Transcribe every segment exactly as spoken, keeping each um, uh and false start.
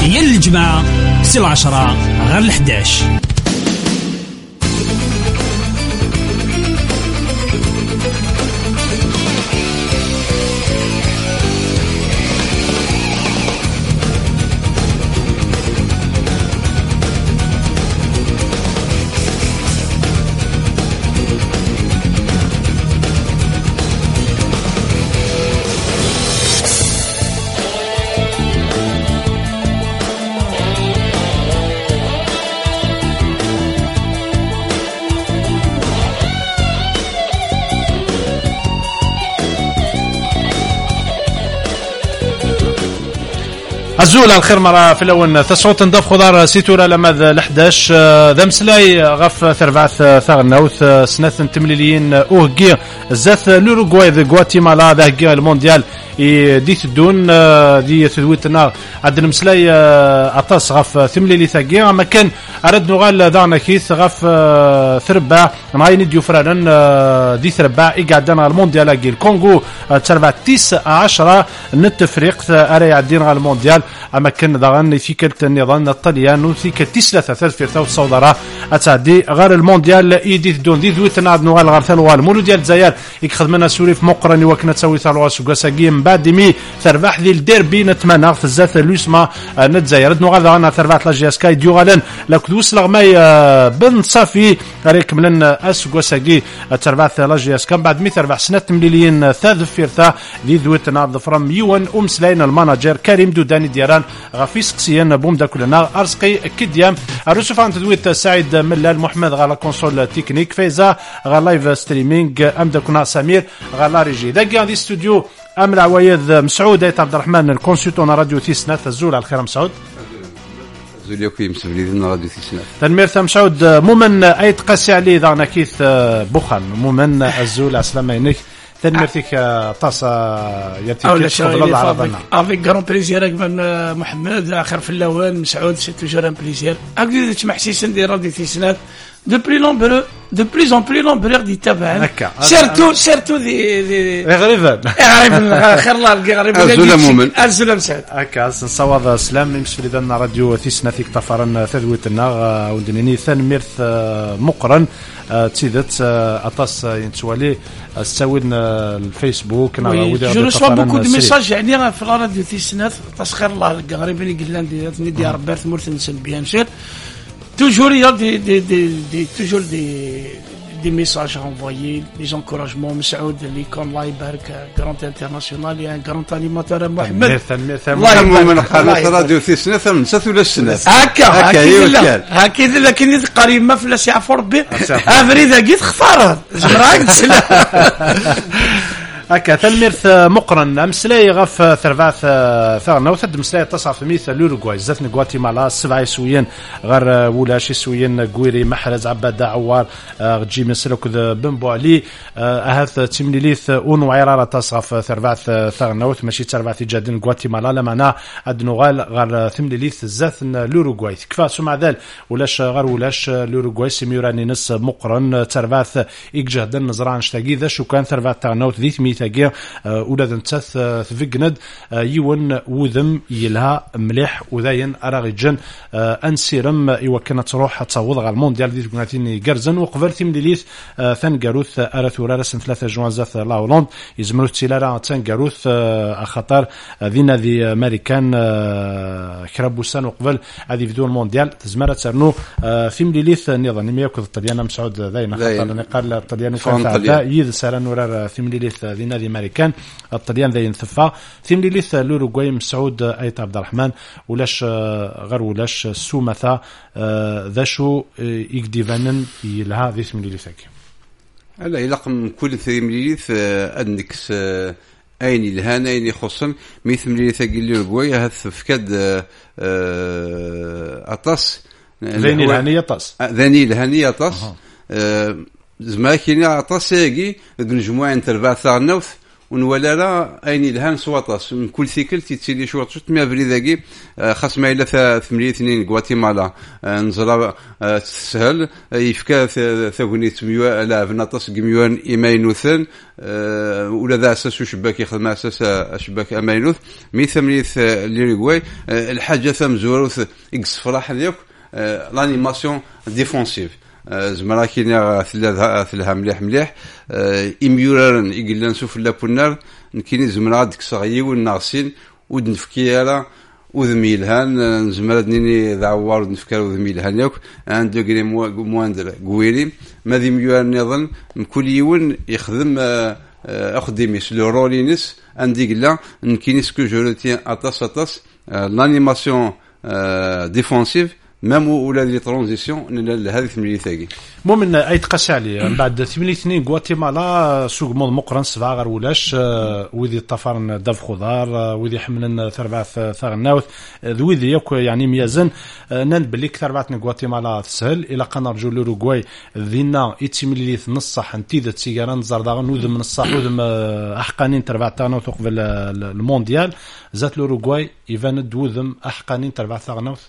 تحية للجماعة سي العشرة غير الحداش. الزول الخير مرة في الأول تصوت نضاف خضار سيتورا لماذ الحداش ذا مسلاي غف ثربعث ثغنوث سنة تمليليين أوهجي زاث لوروغواي ذا غواتيمالا ذا هجي المونديال دي تدون دي تدويتنا عند المسلاي عطاس غف ثمليلي ثاقي ما كان أرد نغال دانا كيث غف ثربع معايني ديوفرانا دي ثربع إقعدنا المونديال أجي الكونغو تربع تيس عشرة نتفريق أري عدين غال المونديال أما كان داغن في كلت النظام الطليان وفي كلتيس ثلاثة ثلاث في ثلاث صودرة أتعدي غير المونديال إيدي تدون دي دويتنا عند نغال غار ثلوال مولو ديال الجزائر يخدمنا سوريف مقرني وكنا تسوي ثلوال سوغاساقي بعد مي تربح ذي الديربي نتمنى تزات لوسما نتزاير نغال غانا تربح لاجياسكاي ديوغالن لكدوس لغماي بن صافي عليك من اسوغاساقي تربح لاجياسكا بعد مي تربح سنة مليليين ثاذ فيرثا ذي دويتنا ظفرم يوان أمسلاين الماناجر كريم دوداني ديران غافيس قسيان بوم دا كلنا أرزقي كديام الرسوف عن تدويت سعيد ملال محمد غالا كونسول تكنيك فايزا غالا لايف ستريمينج أمدا كنا سمير غالا ريجي داكي دي استوديو أمر عوايد مسعود أيت عبد الرحمن الكونسيتون راديو تيسنات الزول على الخير مسعود زول يوكي مسؤولين راديو تيسنات تنمير مسعود مومن أيت قاسي علي ذا كيث بوخان مومن الزول عسلامة ينك تنميرتك طاسة يرتيك تفضل الله على ظننا افيك غران بليزير من محمد آخر في اللوان مسعود سي توجور ان بليزير أقدر تسمع حسيسن دي راديو تيسنات de plus nombreux de plus en plus nombreux دي تابعين سيرتو سيرتو دي دي غريبا غريبا خير الله الغريبا الزلمومن الزلم سعد هكا نصوض سلام يمشي لنا راديو ثيسنا فيك طفرن ثدويتنا ودنيني ثان ميرث مقرن تسيدت اطاس ينتوالي استوين الفيسبوك جو ريسوا بوكو دو ميساج يعني في راديو ثيسنا تسخير الله الغريبا اللي قلنا دي دي ربات مرثن سلبيا مشير toujours il y a des des des, des toujours des des messages à envoyer, des encouragements. Saoud, l'icône là, Ibark, grand international, il y a un grand animateur, Mohamed. الله من قناة راديو ثيسنا ثمن ست ولا السنة. هكا هكا هكا لكن قريب ما فلاس يعرف ربي. أفريد قيت خطارة. زمراك تسلا. هكا تلميرث مقرن امسلاي غف ثرباث ثغنا وثد مسلاي تصع في مثل لوروغواي زاتني غواتيمالا سبعة سويين غير ولاش سويين غويري محرز عباد عوار غجي من سلوك بنبو علي اهث تيمليليث اون وعيراره تصف ثرباث ثغنا وثمشي ثرباث جادن غواتيمالا لمعنا ادنوغال غير ثمليليث زاتن لوروغواي كفا سمع ذال ولاش غير ولاش لوروغواي سيميوراني نس مقرن ثرباث يجهدن نزران شتاقي ذا شو كان ثرباث ثغنا وث تاقيا أولاد نتث ثفقند يون وذم يلها مليح وذاين أراغجن أنسيرم إيوكنا تروح تصوض على المونديال دي تقناتيني جرزن وقبل ثمليليث ثنجاروث أرثورا رسم ثلاثة جوازات لا هولند يزمرو تسيلارا ثنجاروث أخطر ذينا ذي أمريكان كرابوسان وقبل هذه فيديو المونديال تزمرت سرنو ثمليليث نظام يأكل الطليان مسعود ذاين خطر نقال الطليان كان يذ سرن ورا ثمليليث ذي نادي أمريكان الطليان ذي ينثفا ثم ليث لوروغواي مسعود أيت عبد الرحمن ولاش غير ولاش سومثا ذا شو يقديفانن يلها ذي ثم ليثك هلا يلقم كل ثم ليث أدنكس أين الهان أين يخصن مثل ليث لوروغواي هث فكاد أطاس ذني الهانية أطاس ذني الهانية أطاس زماكيني أطاس يجي نجموعين تربع ثارنوث ونولا لا اين الهان سواطاس من كل سيكل تيتسيلي شوط شوط مية فريداكي خاص ما الا ثمانية اثنين غواتيمالا نزرا تسهل يفكا ثغنيت ميو لا فناطس ميوان ايماينوثن ولا ذا اساس شباك يخدم اساس شباك اماينوث مي ثمانية ليغواي الحاجه ثم زوروث اكس فرح ديك لانيماسيون ديفونسيف زمرا كاين ثلاثه ثلاثه مليح مليح اميوران يقلن سوف لابونار كاين زمرا ديك صغيي والناغسين ودنفكيالا وذميلهان زمرا دنيني ذعوار ودنفكار وذميلهان ياك عند دوغري مواندر غويري ماذي ميوران نظن كل يوم يخدم اخدميس لو رولينس عندي قلا كاين سكو جورتي اطاس اطاس لانيماسيون ديفونسيف مام ولا لي ترانزيسيون لهذه ثمانية ثاقي مؤمن اي تقاس عليه من بعد ثمانية اثنين غواتيمالا سوق مود مقرن سبعه غير ولاش ويدي الطفرن داف خضار ويدي حملن ثربعث ثغناوث ذويدي ياك يعني ميازن نان بلي ثربعث غواتيمالا تسهل الى قنرجو لوروغواي ذينا ايتيميليث نصح انتيذ تسيغاران زرداغن وذم نصح وذم احقانين تربعث ثغناوث قبل المونديال زات لوروغواي ايفان دوذم احقانين تربعث ثغناوث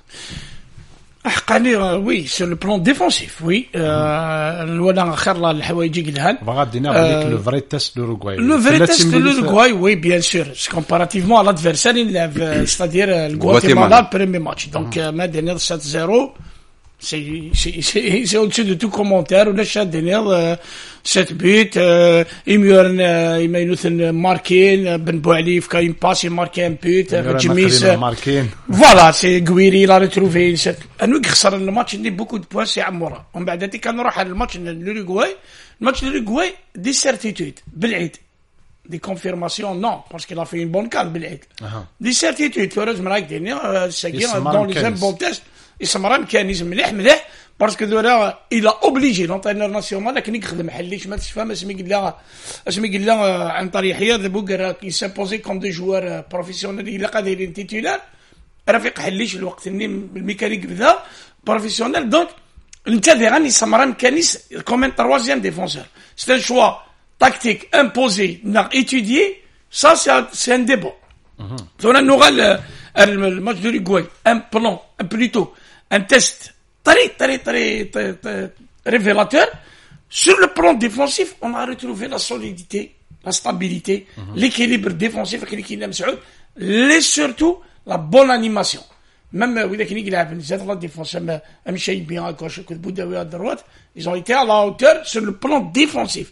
حقاني وي سو لو بلون ديفونسيف وي ولا خير الحوايج يقلهان غادي نعاود لو فري تيست لوروغواي لو فري تيست لوروغواي وي بيان سور كومباراتيفمون على لادفيرسير اللي ستادير الغواتيمالا البريمي ماتش دونك ما دينير سبعة صفر c'est c'est c'est c'est au-dessus de tout commentaire ولا شاد دينير سبعة بيت إميورن إمينوثن ماركين بن بوعلي في كاين باسي ماركين بيت جميس ماركين فوالا سي غويري لا ريتروفي انو خسر الماتش اللي بوكو دو بوان سي عمورا ومن بعد هذيك كنروح على الماتش لوروغواي الماتش لوروغواي دي سيرتيتود بالعيد دي كونفيرماسيون نو باسكو لا في بون كان بالعيد دي سيرتيتود فورز مراك دينير ساكي دون لي زامبون تيست يسمى ميكانيزم مليح مليح باسكو دولا الى اوبليجي لونترينور ناسيونال لكن يخدم حليش ما تفهم اسمي قال لها اسمي قال لها عن طريق حياد بوكر كي سامبوزي كوم دو جوار بروفيسيونيل الى قادرين تيتولار رفيق حليش الوقت اني الميكانيك بدا بروفيسيونيل دونك انت اللي غاني سمرا ميكانيس كومين تروازيام ديفونسور سي ان شوا تاكتيك امبوزي نا ايتوديي سا سي ان ديبو ثم نوغال الماتش دو ليغواي ان بلان بلوتو un test très, très, très, très, très révélateur. Sur le plan défensif, on a retrouvé la solidité, la stabilité, mm-hmm. l'équilibre défensif avec l'équilibre Saoud, et surtout la bonne animation. Même oui, il a la défense, même Cheikh bien à gauche, que Boudaoui à droite, ils ont été à la hauteur sur le plan défensif.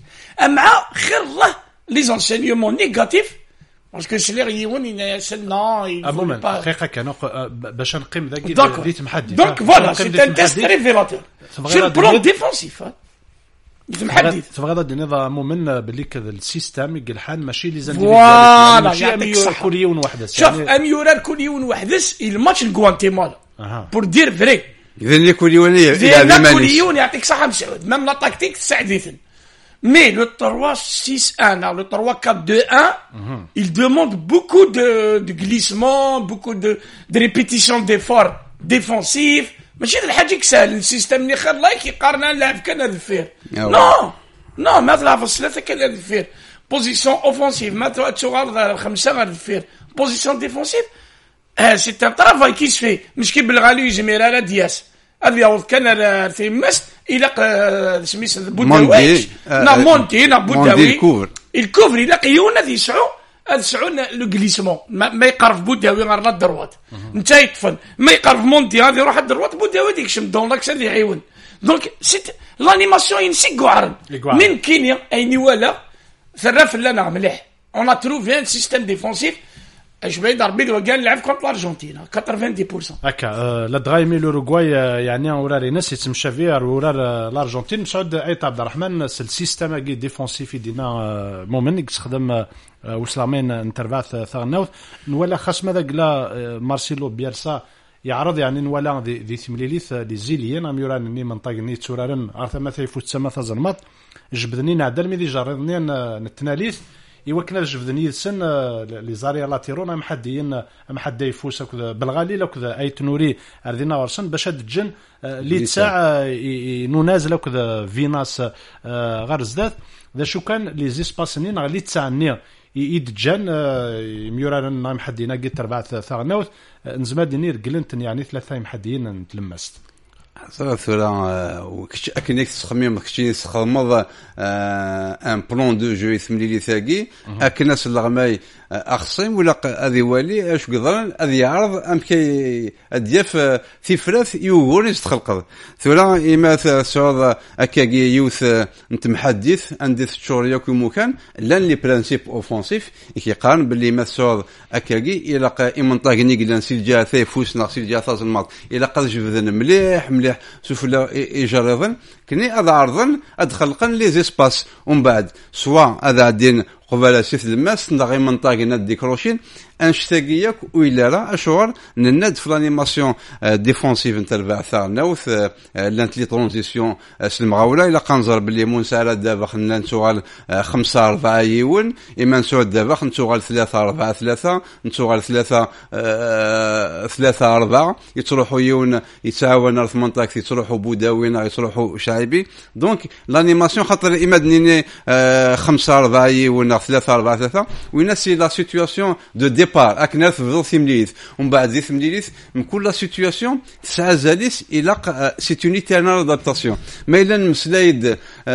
Les enseignements négatifs, parce que c'est l'air يون يسلنا يقول با دقيقه كان باش نقيم ذاك اللي تمحدي دونك فوالا سي ان تيست ريفيلاتور سور بلون ديفونسيف يتمحدي تبغى غادي نظام مؤمن باللي كذا السيستم يقلحان ماشي لي زانديفيدوال فوالا يعطيك الصح كل يوم وحدس شوف اميورال كل يوم وحدس الماتش الغوانتيمالا بور دير فري اذا كل يوم يلعب كل يوم يعطيك صحه مسعود ميم لا تاكتيك تساعديثن. Mais le trois six un, le trois quatre deux un, mm-hmm. il demande beaucoup de, de glissements, beaucoup de, de répétitions d'efforts défensifs. ماشي الحاجة كسهل السيستم اللي خلاه يقارن نلعب كان هذا الفير. نو نو ما تلعب الثلاثة كان هذا الفير. بوزيسيون اوفونسيف ما تشغل الخمسة غير الفير. بوزيسيون ديفونسيف سي ان طرافاي كي سفي مش كي بالغالي يجمير على دياس. هذا يعوض كان في مست إلى سميس بوداوي نا مونتي نا بوداوي الكوفر إلى قيون هذه يسعو هذا يسعو لو غليسمون ما يقرف بوداوي غير لا الدروات انت يطفن ما يقرف مونتي هذه يروح الدروات بوداوي ديك شم دون لاكس اللي يعيون دونك سيت لانيماسيون ينسي قعرن من كينيا ايني ولا ثلاث لنا مليح اون ا تروفي ان سيستيم ديفونسيف اش بعيد ربي قال لعب كونت الارجنتين ثمانين بالمئة هكا لا دغايمي لوروغواي يعني ورا ناس يتمشى فيها ورا الارجنتين مسعود عيط عبد الرحمن السيستم كي ديفونسيف دينا مومن يستخدم وسلامين انترفاث ثغناوث ولا خاص ماذا قال مارسيلو بيرسا يعرض يعني ولا ذي ثمليليث لي زيليين ام يوران ني منطق ني تورارن عرف ما ثيفوت سما ثزنمط جبدني نعدل مي دي جربني نتناليث يوكنا جبدني السن لي زاريا لاتيرون ام حدين ام حد يفوس بالغالي لو كذا اي تنوري اردينا ورسن باش الجن لي تاع نونازل كذا فيناس غير زدات ذا شو كان لي زيسباسنين لي تاع ني يدجان ميوران نايم حدينا قلت أربعة ثغنوث نزماد نير قلنت يعني ثلاثة محديين نتلمست ثورة وكش أكنك تخمم كشي تخمض ان بلان دو جو يثملي ثاقي أكناس الغماي أخصم ولا هذه والي اش قدران هذه يعرض ام كي اديف في فراث يوريز تخلق ثورة إما ثورة أكاقي يوث انت محدث عندي تشوريا كي مكان لان لي برانسيب اوفونسيف كي قارن باللي ما ثورة أكاقي إلا إما طاقني قلنا سيل ثي فوسنا سيل جا ثاز الماط إلا قد جبذن مليح مليح سوف لا يجربن كني هذا عرضن ادخلقن لي زيسباس ومن بعد سواء هذا عدين قبل سيف الماس نغي منطقه ديكروشين انشتاقيك وإلا راه اشهر نند في لانيماسيون ديفونسيف نتاع البعثه نوث لانت لي ترانزيسيون المغاوله الا قنزر باللي منساله دابا خلينا نتوغال خمسة أربعة يون اما نسعود دابا نتوغال ثلاثة أربعة ثلاثة نتوغال ثلاثة ثلاثة أربعة يتروحوا يون يتعاون في منطقه يتروحوا بوداوينا يتروحوا شعيبي دونك لانيماسيون خاطر اما دنيني خمسة أربعة يون ثلاثة أربعة ثلاثة وين سي لا سيتوياسيون دو ديبار اكنا في ثمليث ومن بعد ذي ثمليث من كل لا سيتوياسيون تسعى زاليس الى سي اون ايترنال ادابتاسيون ما الا نمسلايد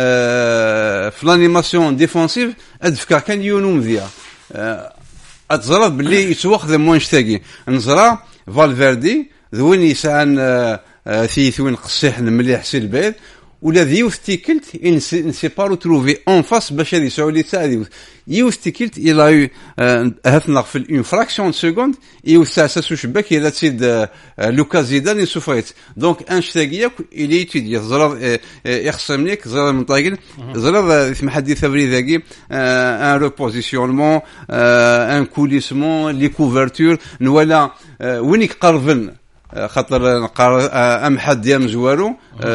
في لانيماسيون ديفونسيف ادفكر كان يونو مذيع اتزرى باللي يتواخذ موانشتاقي نزرى فالفيردي ذوين يسعن ثيث وين قصيح مليح سي البيض ولا ذيوث تيكلت ان سي با روتروفي اون فاس باش هذه سعودي تاع ذيوث يوث تيكلت الى هثنا في اون فراكسيون سكوند يوث تاع ساسو شباك الى تسيد لوكازيدان يسوفايت دونك انشتاقياك الي تيدي زرا يخصم لك زرا من طايل زرا في محدث ابري ذاكي ان ريبوزيسيونمون ان كوليسمون لي كوفرتور نولا وينك قربن خاطر نقار ام حد يام زوارو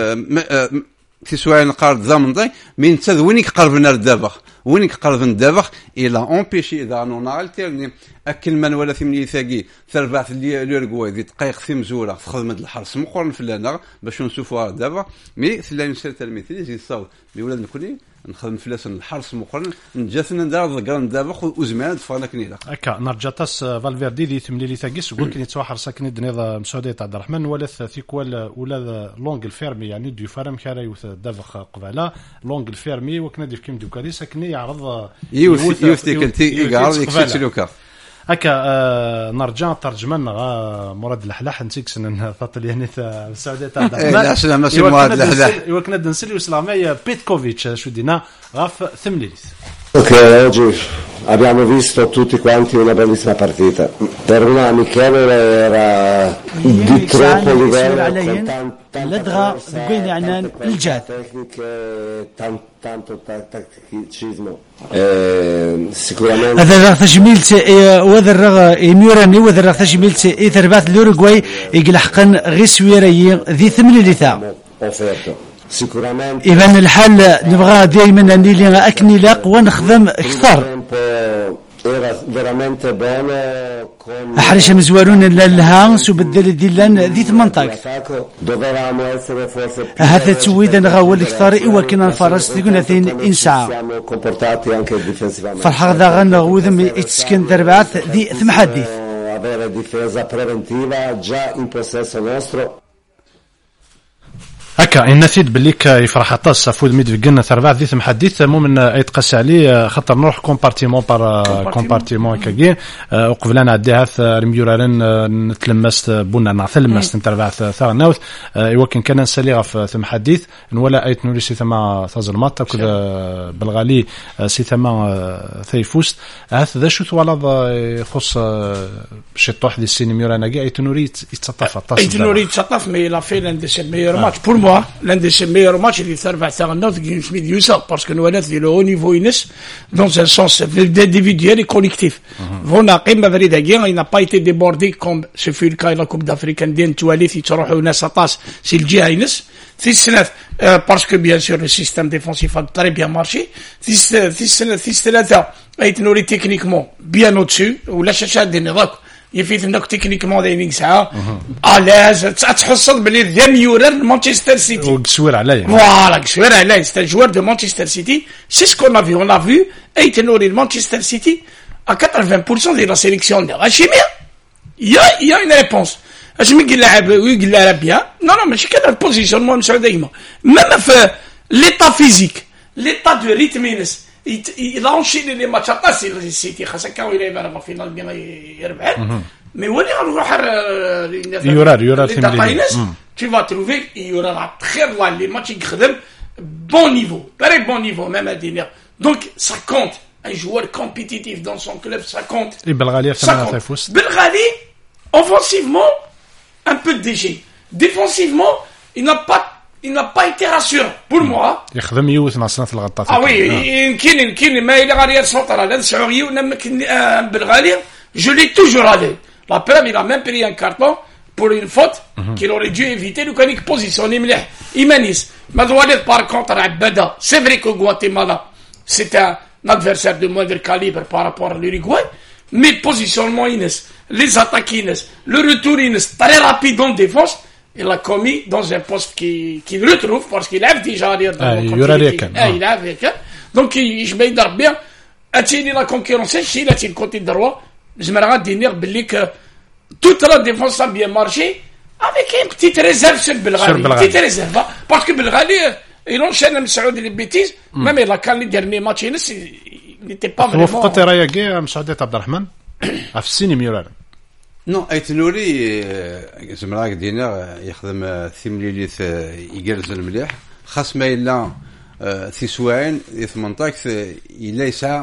في سواء نقار زمن ضي من تذ وينك قربنا للدابخ وينك قربنا للدابخ الى امبيشي اذا نو نالتيرني اكل من ولا في ملي ثاقي ثربع في اليورغواي ذي دقائق في مزوره في خدمه الحرس مقرن في لنا باش نشوفوها دابا مي ثلا نسال المثل زي الصوت مي ولاد نكوني نخدم فلاس الحرس مقرن نجاتنا ندار ذكرن دابا وزمان فانا كنيلا هكا نرجعتاس فالفيردي ذي ثملي لي ثاقيس يقول كني تواحر ساكن دنيض مسعوديه تاع عبد الرحمن ولا ثيكوال ولا لونغ الفيرمي يعني دو فارم كارا يوث دافخ قباله لونغ الفيرمي وكنا ديف كيم دوكادي ساكني يعرض يوث يوث كنتي يعرض يكسلوكا هكا آه نرجع ترجمان غا مراد الحلاح نسيكس ان طلياني تاع السعوديه تاع عبد الرحمن لا سلام ماشي مراد الحلاح وكنا نسلي وسلامي بيتكوفيتش شو دينا غاف ثمليث Ok, oggi abbiamo visto tutti quanti una bellissima partita. Per una amichevole era di troppo livello, لدغا بين عنان الجاد tanto tatticismo. Sicuramente هذا رغ تجميلت وذا رغ ميوراني وذا رغ تجميلت إثربات الأوروغواي يقل حقا غي سويري ذي ثمن لثا إذن الحال نبغى دائما نيلي أكني لاق ونخدم أكثر أحرش مزوارون لها سبدل ديلان ذي ثمنطاق هذا تسويدا نغاول الكثار وكنا الفرس تقول ثين إنساع فرحق ذا غنغو ذم يتسكن دربات ذي ثم حديث هكا إن نسيت بالليك يفرح طاس فود ميد فيجن ثربع ذي ثم حديث مؤمن يتقاس عليه خطر نروح كومبارتيمون بار كومبارتيمون كاكي وقبلنا عديها رميورارن نتلمست بونا نعتلمست نتربع ثار ناوث يمكن كان نسالي في ثم حديث ولا ايت نوري سي ثما تازلمات كل بالغالي سي ثما ثيفوست هذا شو ولا يخص شي طوح دي السينميورا ناقي ايت نوري يتسطف طاس ايت نوري يتسطف مي لا في لاند سي ميور ماتش بور l'un des meilleurs matchs il fait faire un autre qui est Youssa parce que nous on est le haut niveau inès dans un sens individuel et collectif. On a قيمة فريدة جيران il n'a pas été débordé comme ce fut le cas la Coupe d'Afrique indienne توالي في تروحوا ناس طاس c'est le جهة inès في السنة parce que bien sûr le système défensif a très bien marché في في السنة في الثلاثة أيت نوري techniquement bien au-dessus ولا شاشات دي نضاك يفيد انك تكنيكمون دايرين ساعه الاز تحصل بلي ذا ميورر مانشستر سيتي وكسور عليه فوالا كسور عليه سي جوار دو مانشستر سيتي سي سكون افي اون افي اي تنوري مانشستر سيتي à quatre-vingts pour cent de la sélection de Hachimia, il y a, il y a une réponse. Hachimia qui l'a oui, qui l'a bien. Non, non, mais je suis qu'à le positionnement, monsieur Daïma. Même fait l'état physique, l'état de rythme, il, il a enchaîné les matchs. Ah, c'est le City, Khasaka, il est vers la finale, bien, il est mais où est-ce il y aura, il y aura, tu vas trouver, il y aura très loin les matchs qui bon niveau, très bon niveau, même à dire. Donc, ça compte. Un joueur compétitif dans son club, ça compte. Et Belghali, ça compte. Belghali, offensivement, un peu léger. Défensivement, il n'a pas, il n'a pas été rassurant. Pour moi. Il خدم يوث مع سنة الغطاس. Ah oui, يمكن يمكن ما إلى غير سنترال هذا سعودي ونمكن Belghali, je l'ai toujours allé. La preuve, il a même pris un carton pour une faute mm-hmm. qu'il aurait dû éviter. Le canique positionné مليح. Imanis. Madoualet par contre à Abada. C'est vrai que Guatemala, c'est un adversaire de moindre calibre par rapport à l'Uruguay, mais positionnement Inès, les attaques Inès, le retour Inès, très rapide en défense, il a commis dans un poste qu'il qui retrouve parce qu'il a déjà arrière dans ah, le continuité. Ah, il a avec donc je me dis bien, a-t-il la concurrence, s'il a le côté droit, je me regarde dire que toute la défense a bien marché avec une petite réserve sur Belghali, une petite réserve, parce que Belghali il enchaîne avec Saoudi les bêtises, mm. même il a quand les derniers matchs, il n'était pas vraiment... وفقت رايك يا مسعودات عبد الرحمن في السيني ميولان نو ايت نوري زمراك دينا يخدم ثمليليث يجرز المليح خاص ما الا في سواعين ثمنطاك الا يسعى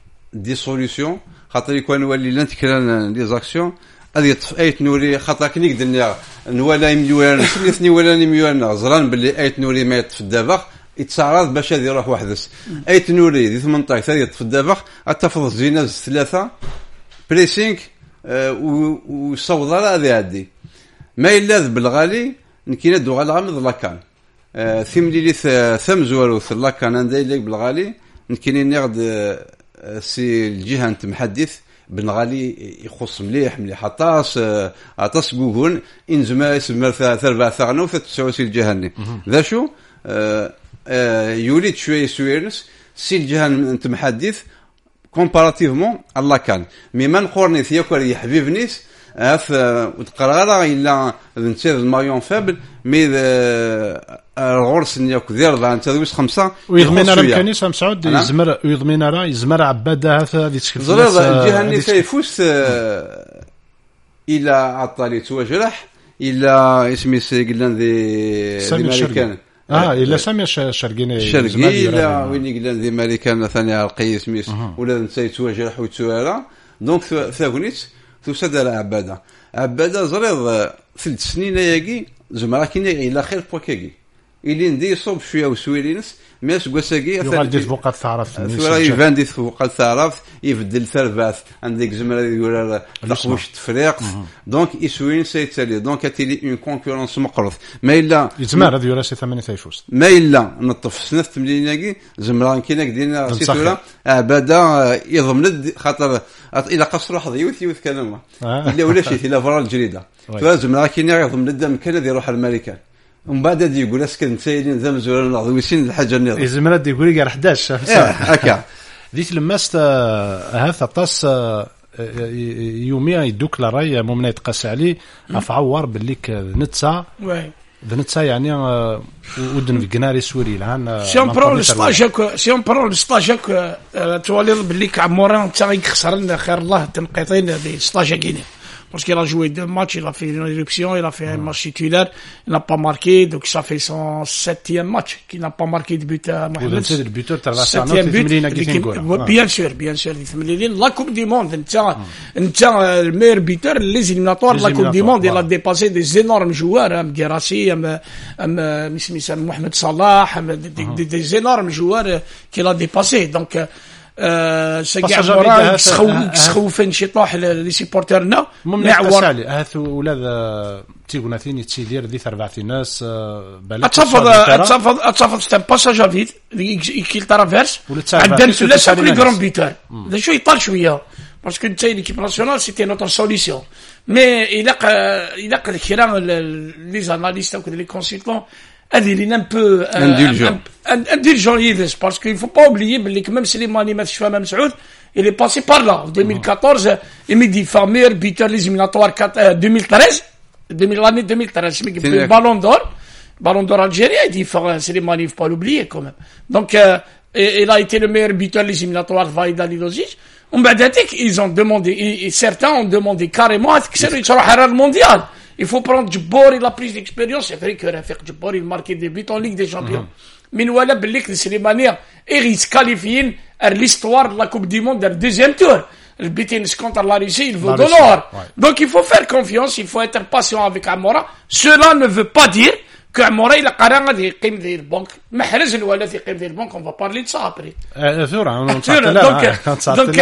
دي سوليوشن خاطر يكون يولي لا نتكرا لي زاكسيون هذه يطف ايت نوري خاطر كنيك دنيا نولا مليون سميتني ولا مليون زران باللي ايت نوري ما يطف الدابا يتعرض باش هذه يروح وحدس ايت نوري دي ثمنطاك هذه يطف الدابا اتفضل زيناز ثلاثه بريسينغ وصوض راه هذه عادي ما يلاذ بالغالي نكينا دو غال غامض لاكان ثيم لي ثم زوالو في لاكان عندي لك بالغالي نكيني نغد سي الجهه انت محدث بن غالي يخص مليح مليح عطاس عطاس جوجون انزما اسم ثربع ثغنا وتسعوسي الجهني ذا شو يولد شويه سويرنس سي الجهه انت محدث كومباراتيفمون الله كان مما نقورني ثياكل يا حبيب نيس اف وتقرا الا نتير المايون فابل مي الغرس نياك دير ذا انت دويس خمسه ويضمن راه كانيس مسعود يزمر ويضمن راه يزمر عباده هذه تشكل زرير الجهه اللي تيفوس الى عطالي توجرح الى اسمي قلنا ذي الامريكان اه الا سامي الشرقيني الشرقي لا وين قلنا ذي امريكان ثاني القيس ميس ولا نسيت توجرح وتوارا دونك ثاغنيت توسد على عباده عباده زرير ثلاث سنين ياكي زعما كاين الى خير بوكاكي اللي ندي صوب شويه وسويرينس ماش قوساكي يغال ديت بوقات تعرف ثورا يفان ديت بوقات تعرف يبدل ثرباث عندك زمره يقول لقوش تفريق دونك يسوين سيتالي دونك اتيلي اون كونكورونس مقرض ما الا يزمر هذا يراسي ثمانية تايفوس ما الا نطف سنه ثمانيناكي زمره كاينك دينا سيتورا عباده يضمن خاطر الى قصر واحد يوث يوث كلامه الا ولا شي الا فرا الجريده فزمره كاين يضمن الدم كان يروح الملكان ومن بعد هذه يقول اسكن سايلين ذا مزورين العضويين الحاجه النظام يزمر يقول لي أحد عشر هكا ذيك لماست هذا طاس يوميا يدوك لراي ممنا يتقاس عليه افعور بالليك نتسا نتسا يعني ودن في جناري سوري الان سي اون برو ستاجك سي اون برو ستاجك تولي بالليك عموران تاعي خسرنا خير الله تنقيطين دي ستاجكين parce qu'il a joué deux matchs, il a fait une éruption, il a fait un match titulaire, il n'a pas marqué, donc ça fait son septième match qu'il n'a pas marqué de but à Mohamed. C'est le buteur de la septième but, bien sûr, bien sûr, la Coupe du Monde, le meilleur buteur, les éliminatoires de la Coupe du Monde, il a dépassé des énormes joueurs, Guérassi, Mohamed Salah, des énormes joueurs qu'il a dépassés, donc سجع سخوفن شي طاح لي سيبورترنا معور هذا ولاد تيغنا ثاني تيدير دي اربعه ناس بالك تصفد تصفد تصفد ستان باساج فيت كي ترافيرس عندنا ثلاثه لي غران بيتر هذا شو يطال شويه باسكو انت ليكيب ناسيونال سيتي نوتر سوليسيون مي الى الى الكلام لي زاناليست او لي كونسلتون هذه un peu indulgent indulgent parce qu'il faut pas oublier que même si les Mali ماتش فما مسعود il est passé par là. En deux mille quatorze, il me dit, faire meilleur buteur les éliminatoires deux mille treize, l'année deux mille treize, il me dit, ballon d'or, ballon d'or algérien, il dit, Slimani, il ne faut pas l'oublier quand même. Donc, euh, et, il a été le meilleur buteur les éliminatoires, Vaïd Alilozic. Ils ont demandé, et, et certains ont demandé carrément à ce qu'il soit le mondial. Il faut prendre Djibor, il a pris d'expérience. C'est vrai que Rafik Djibor, il marquait des buts en Ligue des Champions. Mais nous, voilà, c'est les manières, et ils se qualifient à l'histoire de la Coupe du Monde, le deuxième tour. Le but contre la Russie, il vaut de l'or. Donc il faut faire confiance, il faut être patient avec Amora. Cela ne veut pas dire qu'Amora, il a carrément des qims des banques. Mahrez, le wallet, des qims des banques, on va parler de ça après. Donc,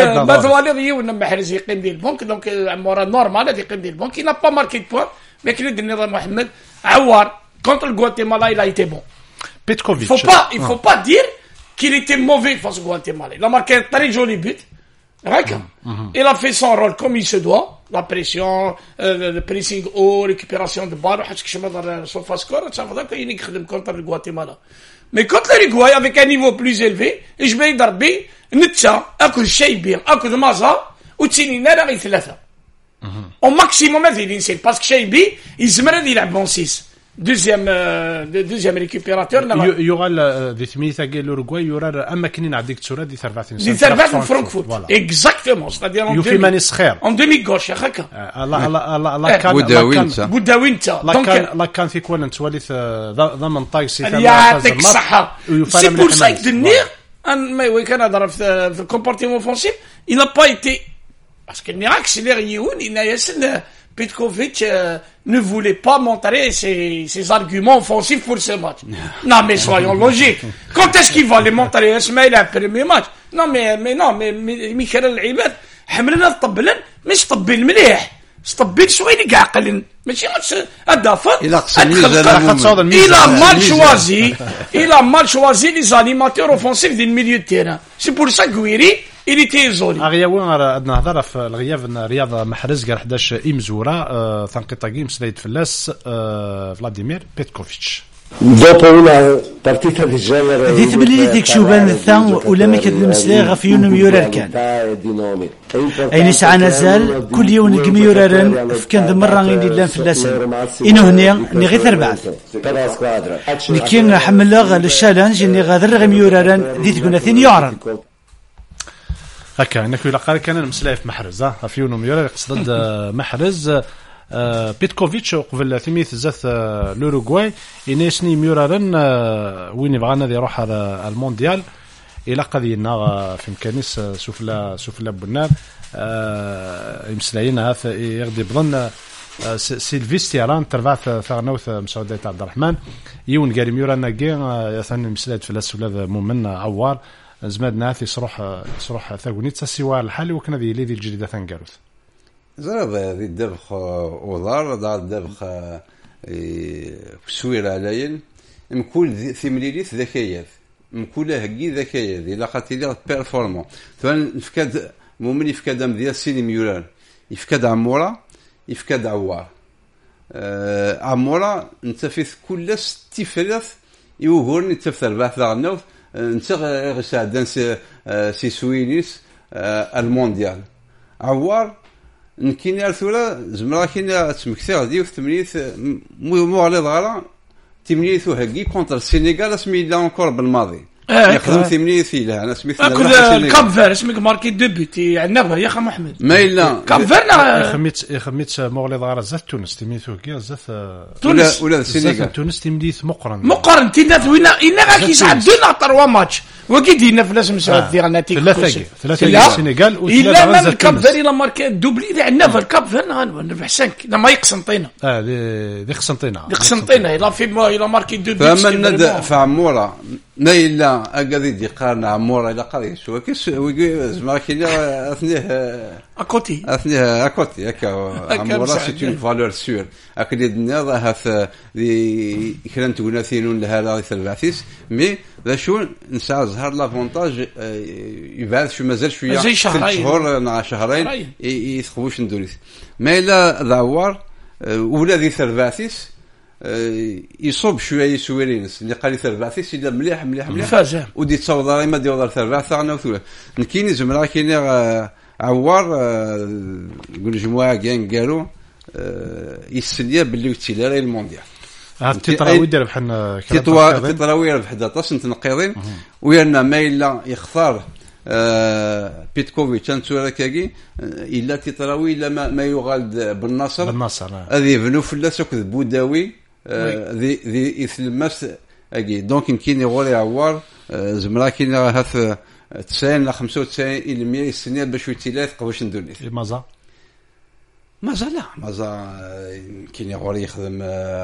donc, donc, Amora normal, des qims des banques, il n'a pas marqué de points, mais qu'il est donné à Mohamed. Awar, contre le Guatemala, il a été bon. Petkovic. Il faut pas, il faut pas dire qu'il était mauvais face au Guatemala. Il a marqué un très joli but. Mm-hmm. Il a fait son rôle comme il se doit. La pression, euh, le pressing haut, récupération de balle, parce que je me donne son face score, ça veut dire qu'il est contre le Guatemala. Mais contre l'Uruguay, avec un niveau plus élevé, je vais darbi, nitsa, akud shaybir, akud maza, ou tsinina, là, il fait la Au maximum, il c'est parce que Shaybi, il se met à dire bon six. Deuxième, euh, deuxième récupérateur. Il y aura des Timithagé l'Uruguay, il y aura un maquinin à Dictura, des Servatin. Des Servatin de Francfort. Voilà. Exactement. C'est-à-dire en demi. En demi-gauche, à Raka. La can. Boudawinta. Boudawinta. Donc, la can في كون نتولث ضمن طاي سيتم. يعطيك الصحة. C'est pour ça que Denir, mais oui, Canada, في le comportement offensif, il n'a pas été, parce qu'il n'y a accéléré Youn, il n'a pas Petkovic euh, ne voulait pas montrer ses, ses arguments offensifs pour ce match. Non, mais soyons logiques. Quand est-ce qu'il va les montrer Ismaïl un premier match? Non, mais, mais non, mais, mais Michael العباد حملنا الطبلن مش طبل مليح. طبل شوي اللي قاعقلن ماشي ماتش الدافع. Il a mal choisi. Il a mal choisi les animateurs offensifs du milieu de terrain. C'est pour ça que Guiri il était isolé. أغياوين عندنا هضرة في الغياب رياض محرز قال إحدى عشر إمزورة تنقيط جيم سلايد فلاس فلاديمير بيتكوفيتش. Dopo una partita di genere دي ثملي ديك شوبان الثان ولا ما كتمسلاي غف يونم يورار كان أين ساعة نزال كل يوم نقم يورارن فكان ذا مرة غير لان فلاسن إنه هنيا نغي ثربعث نكين حمل للشالنج إني غادر غم يورارن دي تكون ثين يعرن هكا انك يلقى كان المسلاي في محرز ها في يونم يورار قصد محرز بيتكوفيتش قبل ثميث زاث لوروغواي ينسني ميورارن وين بغانا يروح على المونديال الى قضينا في مكانيس سفلا سفلا بنار يمسلايين هاف يغدي بظن سيلفيستيران تربع ثغنوث مسعودة عبد الرحمن يون قال ميورانا كي يثني مسلات في الاسفل مؤمن عوار زماد ناثي صروح صروح ثاغونيت سيوا الحالي وكنا ذي لي الجديده ثنقاروث زرب ذي الدبخ وضار دار الدبخ سوير عليل مكل ثمليليث ذكيات مكل هكي ذكيات إلا قاتلي بيرفورمون ثوان يفكاد مؤمن يفكاد ام ديال سيني ميولان يفكاد عمورة يفكاد عوار أه عمورة انت في كل ستيفرث يوهور نتفثر البحث النوف انت غسعدان سي سي سوينيس أه المونديال عوار نكيني ارثولا زمرا كينا تمكثر ديو ثمانيث مو على ظهرا ثمانيث وهكي كونتر السنغال اسمي لا انكور بالماضي يخدم ثمانيث له انا سميت كاب فير اسمك ماركي دو بيتي عندنا يا اخي محمد ما الا كاب فير خميت خميت مغلي ظهر زات تونس تميثو كي زات تونس ولا السنغال تونس تمديث مقرن مقرن تينا وين الا غاكي سعدنا تروا ماتش وكيدينا في لازم مسعود ديال نتيجه ثلاثه ثلاثه السنغال وثلاثه الا الكاب فير الا ماركي دوبلي اللي عندنا في الكاب فير نربح خمسة لا ما يقسنطينا اه دي قسنطينا دي قسنطينا الا في الا ماركي دو فما ندى فعموره ما الا اقدي دي قارن عموره الى قضيه شو كيس زعما كاينه اثنيه اكوتي اثنيه اكوتي هكا عموره سي اون فالور سور اكيد الناض هاف دي كرنت وناثينون لها ثلاثيس مي ذا شو نسعى ظهر لافونتاج يبعث شو مازال شويه ثلاث شهور مع شهرين يثخوش ندوريس ما الا ذاوار ولا ذي ثلاثيس يصوب شويه يسويرينس اللي قال لي تربعتي سي مليح مليح مليح فازم ودي تصور ما ديال تربع ثاغنا وثوله نكيني زمرا كاين عوار يقول جماعه كان قالوا يسليا باللي وتيلا راي المونديال هاد التطراوي ديال بحال التطراوي ربح حداطاش نتنقيضين ويانا ما الا يختار آه بيتكوفيتش انتورا كاكي الا تطراوي الا ما, ما يغالد بالنصر بالنصر هذه بنو فلاس وكذ بوداوي ذي ذي يثلمس اكي دونك يمكن يغوري عوار آه زمرا كاين هاف تسعين ل خمسة وتسعين بالمئة السنه باش يتيلات قباش ندوني مازا مازال لا مازال كاين يغوري يخدم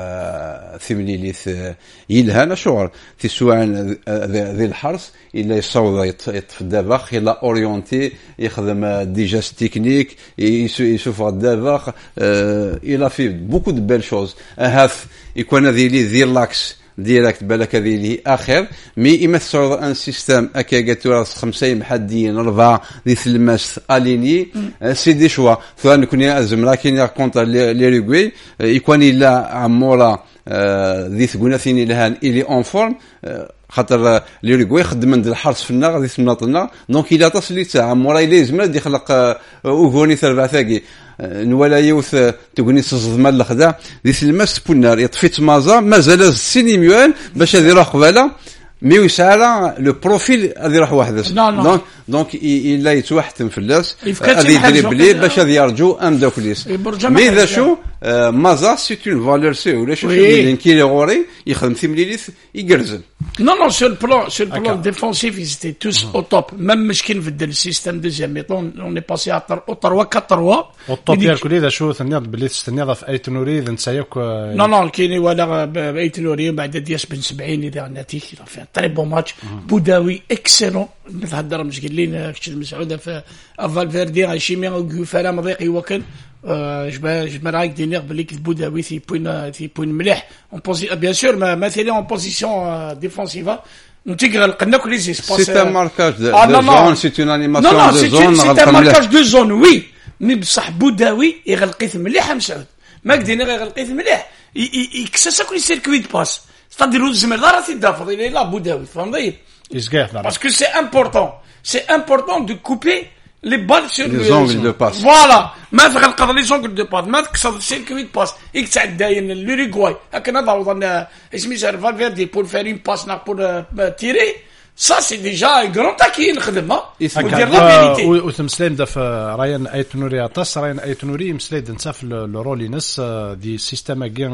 ثمليليث يلهانا شغل في سواء ذي الحرس الا يصوض يطفي الدباخ الا اورينتي يخدم ديجاس تكنيك يشوف الدباخ الا في بوكو دو بيل شوز هاف يكون هذه لي ذي لاكس ديريكت بالك هذه لي اخر مي يمثل ان سيستم اكاغاتورا خمسه محدين اربعه دي ثلماس اليني سي دي شوا فان نكون ازمرا كاين كونتر لي ريغوي يكون الا عمورا ذي ثقوناثين لهان الي اون فورم خاطر لي ريغوي خدم من الحرس في النار غادي تمناطنا دونك الا تصلي تاع عمورا الا يزمر يخلق اوغوني ثربع ثاقي نولا يوث تقولني صزد مال الخدا دي الماس بونار يطفيت مازا مازال السينيميوان باش هذه روح قباله مي وسالا لو بروفيل هذه روح واحد دونك دونك الا يتوحتم في اللاس هذه يدري بلي باش هذه يرجو ام دوكليس مي ذا شو مازا سي اون فالور سي ولا شو اللي كي غوري يخدم ثمليليث يقرزل Non, non, sur le plan, sur le plan okay. défensif, ils étaient tous mmh. au top. Même Mishkin, le système deuxième mi-temps, on est passé à, au trois quatre trois. Au top, il y a que les choses, il y a des choses, في أي تنوري ذن سياق. Non, non, كيني ولا بأي تنوري بعد دياس بن سبعين إذا النتيجة في très bon match. بوداوي excellent. نتهدر مش قلنا كشد مسعودة في فالفيردي عايشين وقفلا مضيق وكل. je je me raque d'énerve l'équipe Boudaoui c'est pour une c'est pour une mlih en position bien sûr مثلا en position défensive نتيجه لقنا كل les espaces c'est un marquage de zone c'est une animation de zone c'est un marquage de zone oui mais بصح بوداوي يغلقيت مليح مسعود ما قدينا يغلقيت مليح يكسس كل سيركوي دو باس c'est-à-dire الزمر راه تدافع الى لا بوداوي فهمتي parce que c'est important c'est important de couper les balles sur les angles de passe voilà ما تغلق les angles de passe ما تكسر السيركوي دو باس يكتعد داين لوريغواي هكذا ضوضنا اسمي سير فالفيردي pour faire une passe pour tirer ça c'est déjà un grand taquin نخدمها ودير لا فيريتي وتمسلم دا في راين ايتنوري اطاس راين ايتنوري مسليد نتا في الرولينس دي سيستم كين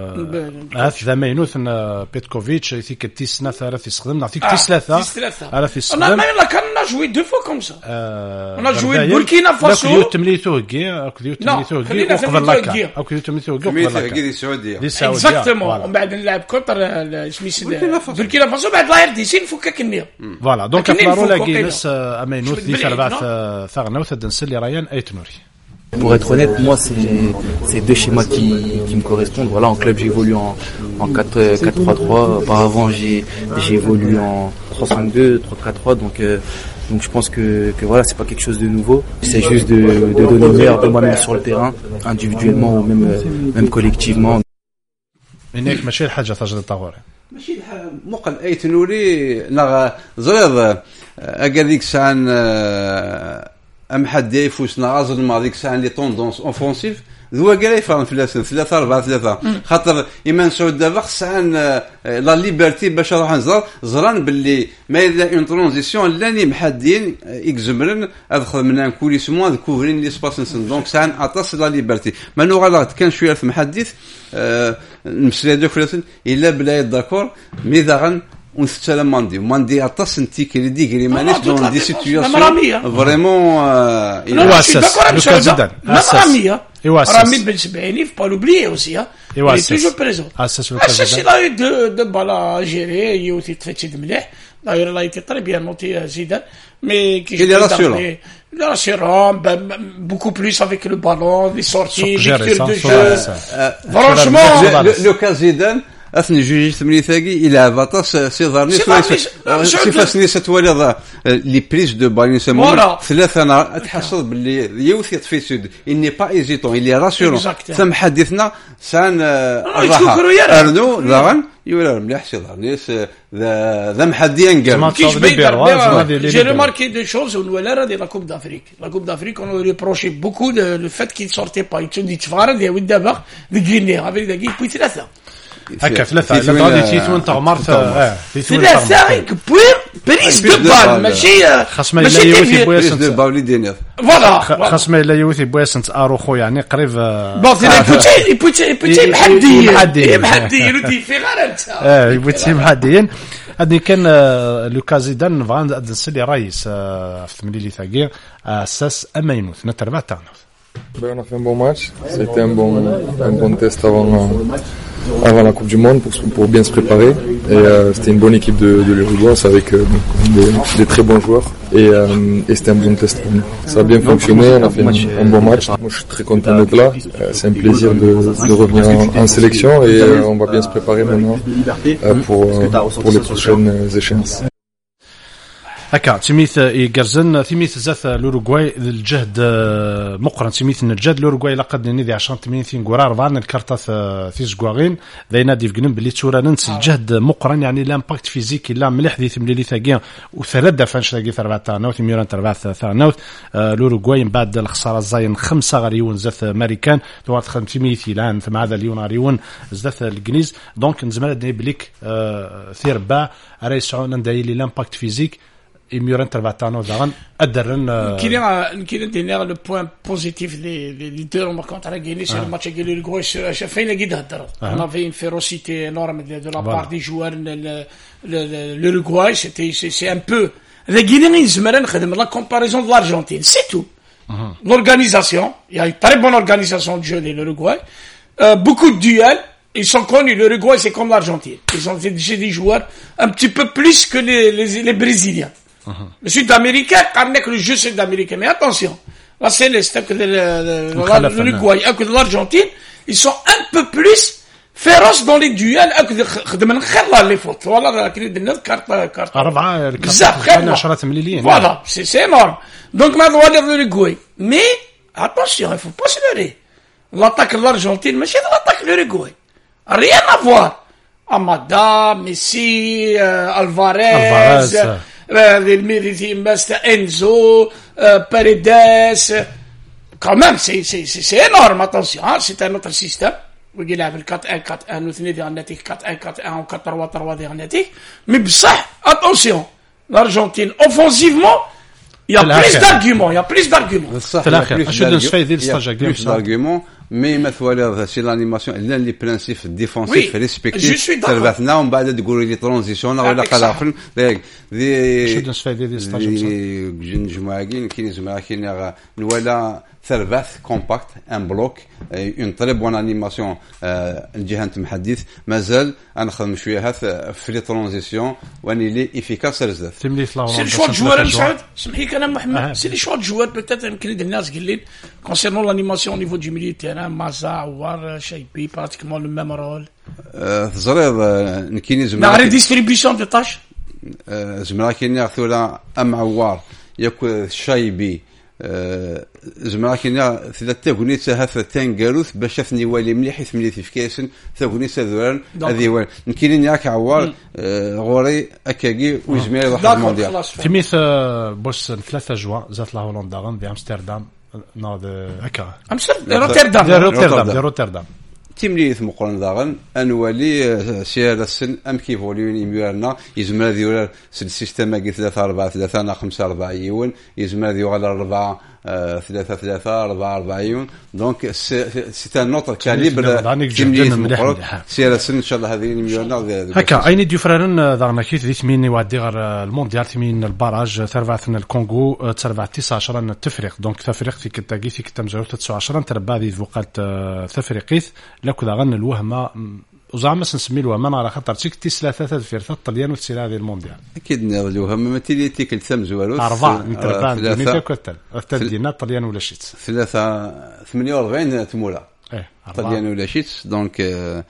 هاف ذا ماينوث بيتكوفيتش يثيك تيسنا ثلاثه يستخدم نعطيك تيس ثلاثه على في السلام انا ما كان جوي دو فوا كوم سا انا جوي بوركينا فاسو كيو تمليتو كي كيو تمليتو كي وقبل لك او كيو تمليتو كي وقبل لك دي السعوديه دي اكزاكتومون ومن بعد نلعب كونتر سميس بوركينا فاسو بعد لا ار دي سي نفكك Voilà, donc après la roule Guinness à Maynooth dit Sarvat Farnoth Denzel Ryan Aitnouri. Pour être honnête, moi c'est c'est deux schémas qui qui me correspondent. Voilà, en club j'évolue en en quatre trois trois. Auparavant j'ai j'ai évolué en trois cinq deux, trois quatre trois. Donc euh, donc je pense que que voilà, c'est pas quelque chose de nouveau. C'est juste de de donner le meilleur de moi-même sur le terrain, individuellement ou même même collectivement. إنك ماشي الحاجة تجد الطوارئ. ماشي مقل أي تنوري نغ زريض أقديك سان أم حد يفوس نغازل ما ديك سان لي توندونس أوفونسيف ذو قال يفهم في ثلاثة ثلاثة أربعة ثلاثة خاطر إيمان سعود دابا سان لا ليبرتي باش نروح نزر زران باللي ما إلا اون ترانزيسيون لاني محدين إكزمرن أدخل من كوليس موا دكوفرين لي سباس نسن دونك سان أطاس لا ليبرتي ما نوغا كان شوية في محدث نمسلي دوك فلاسن إلا بلا داكور مي داغن ونستلم ماندي ماندي أطاس نتي كري دي كري مانيس دون دي سيتوياسيون فريمون يواسس لوكا زيدان رامية رامي بن سبعيني في بالوبلي أوسيا il est toujours présent. Ah, ça, il a eu deux, deux balles à gérer, il a été très mélé. D'ailleurs, il a été très bien noté, Zidane. Mais qui il est rassurant. Il est rassurant, ben, beaucoup plus avec le ballon, les sorties, lecture de jeu. Franchement, le cas Zidane, اثني جوج ثمانية ثاقي الى باطاس سي ظهرني سي فاسني ستوالي لي بريز دو بالين سمو ثلاثه انا تحصل باللي يوث يطفي سود اني با ايزيتون اللي راسيون ثم حديثنا سان الراحه ارنو ظهرن يورا مليح سي ظهرني ذا محديان قال كيش بيدر جي ريماركي دو شوز ولا راه دي لا كوب دافريك لا كوب دافريك اون ريبروشي بوكو لو فات كي سورتي با يتشدي تفارد يا ود دابا دغيني هافي داكي بوي ثلاثه هكا ثلاثه لا غادي تيتون تغمرت اه ثلاثه بوي بريز دو بال ماشي خصما الا يوثي بويسنت دو باولي دينير فوالا خصما الا يوثي بويسنت اروخو يعني قريب بون سي بوتي بوتي بوتي محدي محدي محدي ودي في غير انت اه بوتي محديين هذه كان لوكا زيدان فان سيلي رايس في ثمانية ثاقي اساس امينوث نتربع تاعنا. On a fait un bon match, c'était un bon, un bon test avant, euh, avant la Coupe du Monde pour, pour bien se préparer. Et euh, c'était une bonne équipe de, de l'Uruguay avec euh, des, des très bons joueurs. Et, euh, et c'était un bon test pour nous. Ça a bien fonctionné, on a fait un, un bon match. Moi je suis très content d'être là. Euh, c'est un plaisir de, de revenir en, en sélection et euh, on va bien se préparer maintenant euh, pour, euh, pour les prochaines échéances. هكا تيميث يقرزن تيميث زاث لوروغواي الجهد مقرن تيميث الجهد لوروغواي لقد نيدي عشرة ثمانين غورا أربعة الكارتا في زغواغين ذينا ديف جنب اللي تورا ننس الجهد مقرن يعني لامباكت فيزيكي لا مليح ذي ثملي ثاقيا وثلاث دفنش ثاقي ثربعة تاعنوث ميوران تربعة ثاعنوث لوروغواي من بعد الخسارة الزاين خمسة غريون زاث أمريكان دوات خمسمية الآن ثم هذا اليون غريون زاث الجنيز دونك نزمل دني بليك ثير باع رئيس عون ندعي لي لامباكت فيزيك يميورن تربعتانو داغن ادرن كاين كاين دينا لو بوين بوزيتيف لي لي دو ماركونت على غيني سي الماتش ديال لوغواي شافينا كي تهضر انا في فيروسيتي انورم دو لا بار دي جوار لوغواي سيتي سي ان بو ذا غيني نزمر نخدم لا كومباريزون دو لارجنتين سي تو l'organisation il y a une très bonne organisation de jeu de l'Uruguay euh, beaucoup de duels ils sont connus l'Uruguay c'est comme l'Argentine ils ont des, des joueurs un petit peu plus que les les, les Brésiliens. Uh-huh. Le Sud-Américain, quand que le jeu Sud-Américain, mais attention, la Céleste, l'Uruguay, que l'Argentine, ils sont un peu plus féroces dans les duels, les fautes. Voilà, la clé de notre carte, carte. Voilà, c'est, c'est énorme. Donc, maintenant, on va l'Uruguay. Mais, attention, il faut pas se leurrer. L'attaque de l'Argentine, mais c'est de l'attaque de l'Uruguay. Rien à voir. Amada, Messi, euh, Alvarez, Alvarez euh, Enzo, euh, Paredes, quand même, c'est, c'est, c'est, c'est énorme, attention, hein, c'est un autre système. Vous voyez là, le quatre un quatre un, nous tenons des quatre un quatre un, ou quatre trois trois des Arnatiques. Mais, ça, attention, l'Argentine, offensivement, il y a plus d'arguments, il y a plus d'arguments. Plus d'arguments. مي مثلا سي لانيماسيون لا لي برانسيپ ديفونسيف ريسبكتي تربحنا ومن بعد تقول لي ترانزيسيون ولا قلافن ديك دي شنو نستفيد دي ستاج جماعه كاين كاين جماعه كاين ولا ثرباث كومباكت ان بلوك اون تري بون انيماسيون الجهه المحدث مازال نخدم شويه هذا في لي ترانزيسيون واني لي افيكاس بزاف سي شو جوار مسعود سمحي كلام محمد سي شو جوار بيتيت يمكن الناس قليل كونسيرنون لانيماسيون نيفو دو ميليو تيران مازا وار شايبي براتيكمون لو ميم رول تزريض نكيني زعما نعرف ديستريبيسيون دي طاش زعما كاين ثولا ام عوار ياك شايبي زعما كاين ثلاثه غنيت هذا تانغاروث باش ثني والي مليح ثمني في كاسن ثغنيت ذوران هذه وين نكيني ياك عوار غوري اكاكي وزمير واحد المونديال تميث بوس ثلاثة جوان زات لا هولندا غن في امستردام ناض هكا امستردام روتردام روتردام روتردام تيمليث مقرن داغن انوالي سير السن ام كيفوليون يميرنا يزمر ذي السيستم كي ثلاثة أربعة ثلاثة أنا خمسة أربعة يون يزمر ذي على أربعة ثلاثة ثلاثة أربعة أربعة يون دونك سي ان نوتر كاليبر تيمليث مقرن سير السن ان شاء الله هذه يميرنا هكا اين ديو فرارن دارنا كيف ذي ثمين يودي غير المونديال ثمين الباراج تربعتنا الكونغو تربع تسعة عشر التفريق دونك تفريق في كتاكي في كتام زاوية تسعة عشر تربع ذي فوقات تفريقيث لكو غن الوهمه وزعما نسمي الوهمه على خاطر تيك تي ثلاثه في الطليان وتسير هذه المونديال اكيد الوهمه ما تيلي تيك الثم زوالوس اربعه نتربع ميتا كوتل التدينا الطليان ولا شيت ثلاثة ثمانية وأربعين تمولا ايه الطليان ولا شيت دونك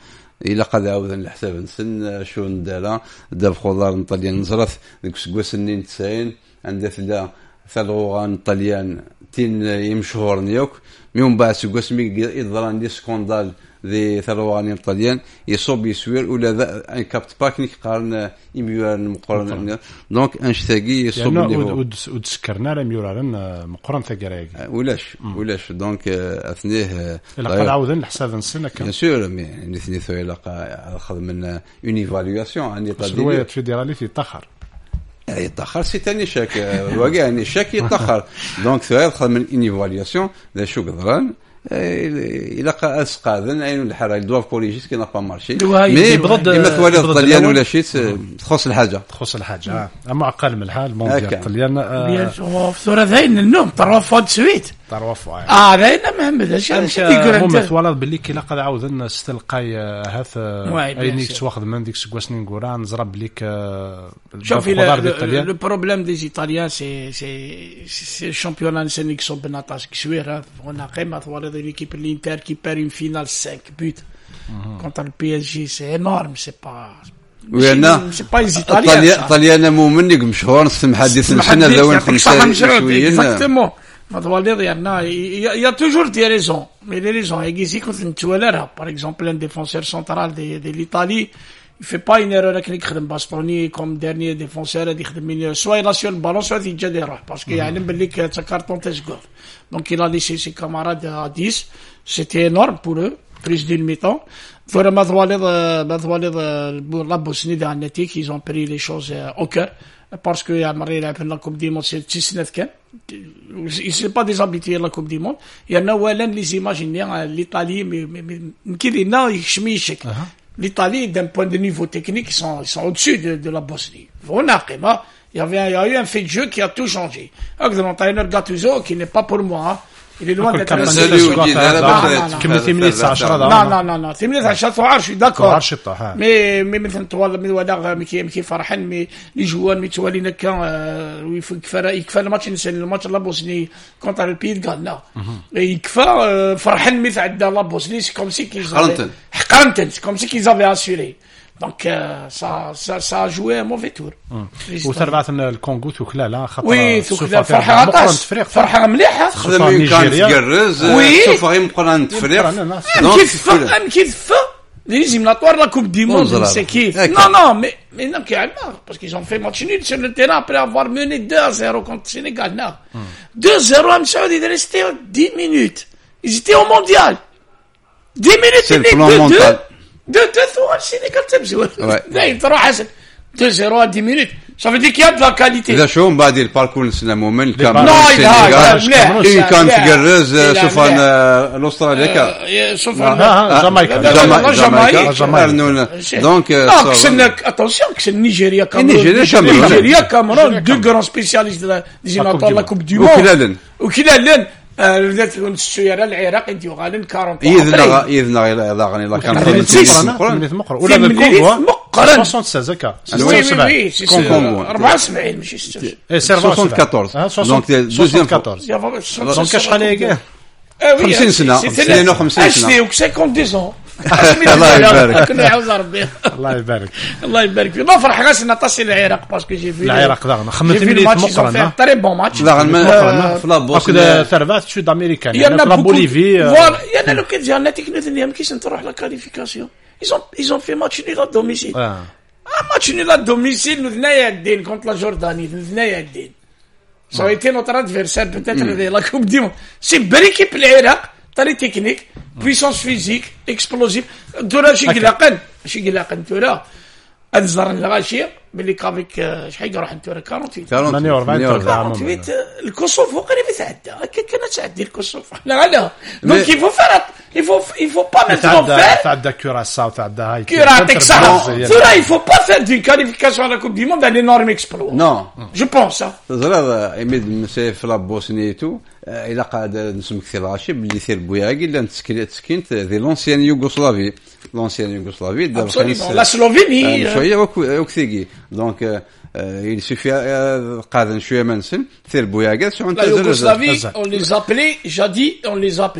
الى قد عاودا الحساب نسن شو ندالا داب خضار طليان نزرث ديك سكواس نين تسعين عندها ثلا ثلغوغان طليان تين يمشهور نيوك من بعد سكواس مي يضران دي سكوندال ذي ثلغوغان طليان يصوب يسوير ولا ذا ان كابت باكنيك قارن يميوان مقارن دونك انشتاقي يصوب اللي هو ودسكرنا لا ميوران مقارن ثقرايق ولاش ولاش دونك اثنيه الا قد عاودن الحساب نسن بيان سور مي اثنيه ثويلا اخذ من اون ايفالواسيون عن ايطالي فيدرالي يتاخر يتاخر سي ثاني شاك الواقع يعني شاك يتاخر دونك ثويل خذ من اون ايفالواسيون ذا شو قدران الى اسقاذن اين الحرا دوف كوريجيس كي با مارشي مي بضد مثوالي الطليان ولا شي تخص الحاجه تخص الحاجه اما اقل من الحال المونديال الطليان بيان سور في صوره ذاين النوم طروا فود سويت طروا فوا اه ذاين محمد اش يقول مثوالات باللي كي لقد عاودن استلقاي هاث اينيكس واخذ من ديك سكواسنين غورا نزرب ليك شوف لو بروبليم دي ايطاليان سي سي سي الشامبيونان سينيكس بناتاش كشويره هنا قيمه ثوالي l'équipe de l'Inter qui perd une finale cinq buts mm-hmm. contre le P S G, c'est énorme, c'est pas oui, c'est pas les Italiens. Italiens مو منك مشهور نسمع حديث نحن ذوين خمسة شويين. Exactement. Il y, y a toujours des raisons, mais les raisons existent. Par exemple, un défenseur central de, de l'Italie, il fait pas une erreur avec les Bastoni comme dernier défenseur, soit il assure le ballon, soit il jette des erreurs, parce qu'il y a un bellic qui a carton test-goal. Donc il a laissé ses camarades à dix, c'était énorme pour eux, plus d'une mi-temps. Vraiment, la Bosnie d'Annetic, ils ont pris les choses au cœur, parce qu'il y a la Coupe du Monde, c'est six neuf. Ils ne sont pas des habitués à la Coupe du Monde. Il y en a les imaginaires, l'Italie, mais qui est là, il chemiche. L'Italie, d'un point de niveau technique, ils sont, ils sont au-dessus de, de la Bosnie. Il y avait, il y a eu un fait de jeu qui a tout changé. L'entraîneur Gattuso, qui n'est pas pour moi, il est loin d'être un non, non, non, non, ثمانية عشر ثوار, je suis d'accord. Mais, mais مثلا طوال من وداغ مكي مكي فرحان مي لي جوان مي توالينا كان يكفى يكفى الماتش نسال الماتش لا بوسني كونتر البيد غانا يكفى فرحان مي تعدى لا بوسني سي كوم سي كي حقرنتن سي كوم سي كي زافي اسيري دونك سا سا سا جوي موفي تور وثربات الكونغو ثكلا خاطر وي ثكلا فرحه عطاس فرحه مليحه خدم كان تقرز شوف غير مقران تفريق كيف فهم كيف les éliminatoires de la Coupe du Monde, c'est qui? Non, non, mais, mais non, qui a marre, parce qu'ils ont fait match nul sur le terrain après avoir mené deux à zéro contre le Sénégal, non. deux zéro à Msaoud, il est resté dix minutes. Ils étaient au mondial. dix minutes, c'est le plan mental. deux deux ثوار السينيغال تبزوا دايم تروح حسن deux zéro à dix minutes. Ça veut dire qu'il y a de la qualité. إذا شو من بعد الباركور نسنا مومن الكاميرون السنغال إيه كان تقرز سوفان الأستراليا كا سوفان جامايكا جامايكا جامايكا donc كسنك attention كسن نيجيريا كاميرون نيجيريا كاميرون deux grands spécialistes des éliminatoires de la Coupe du Monde وكلالن وكلالن بدات السيارة العراق انت وغالن أربعين يذنا يذنا إلى غني لا كان مقرن ولا بالكونغو مقرن ستة عشر زكا وي وي كونغو أربعة وسبعين ماشي ستة أربعة وسبعين دونك دونك شحال هي خمسين سنة اثنين وخمسين سنة أشفي وخمسين سنة الله يبارك كنا يعوز ربي الله يبارك الله يبارك فيك ما فرح غاس نطاسي العراق باسكو جي في العراق داغنا خمنت ملي مقرن تري بون ماتش داغنا في لابوس هكذا ثربات شو دامريكان يعني في بوليفي فوالا يعني لو كان جا نتيك نتنيا مكيش نروح لا كاليفيكاسيون ils ont ils ont fait match nul à domicile ah match nul à domicile nous ثنايا الدين contre la Jordanie ثنايا الدين ça a été notre adversaire peut-être de la Coupe du Monde c'est belle équipe العراق طري تكنيك puissance physique explosif دورا شي قلاقن شي قلاقن دورا انزر الغاشيه باللي كافيك شحال راح ندير ثمانية وأربعين ثمانية الكوسوفو قريب يتعدى كانت تعدي الكوسوفو لا لا دونك يفو فرق يفو يفو با ميترو فير تعدى كوراساو تعدى هاي كوراتك صح ثورا يفو با فير دي كاليفيكاسيون على كوب دي موند ان انورم اكسبلو نو جو بونس زرا ايميد مسي في لابوسني تو الى قاعد نسمك في الغاشي باللي يثير بوياكي لا تسكنت ذي لونسيان يوغوسلافي لونسيان يوغوسلافي لا سلوفيني شويه وكثيقي دونك il suffit قاعد شويه ما نسن ثير بوياكي لا يوغوسلافي on les appelait jadis on les appelait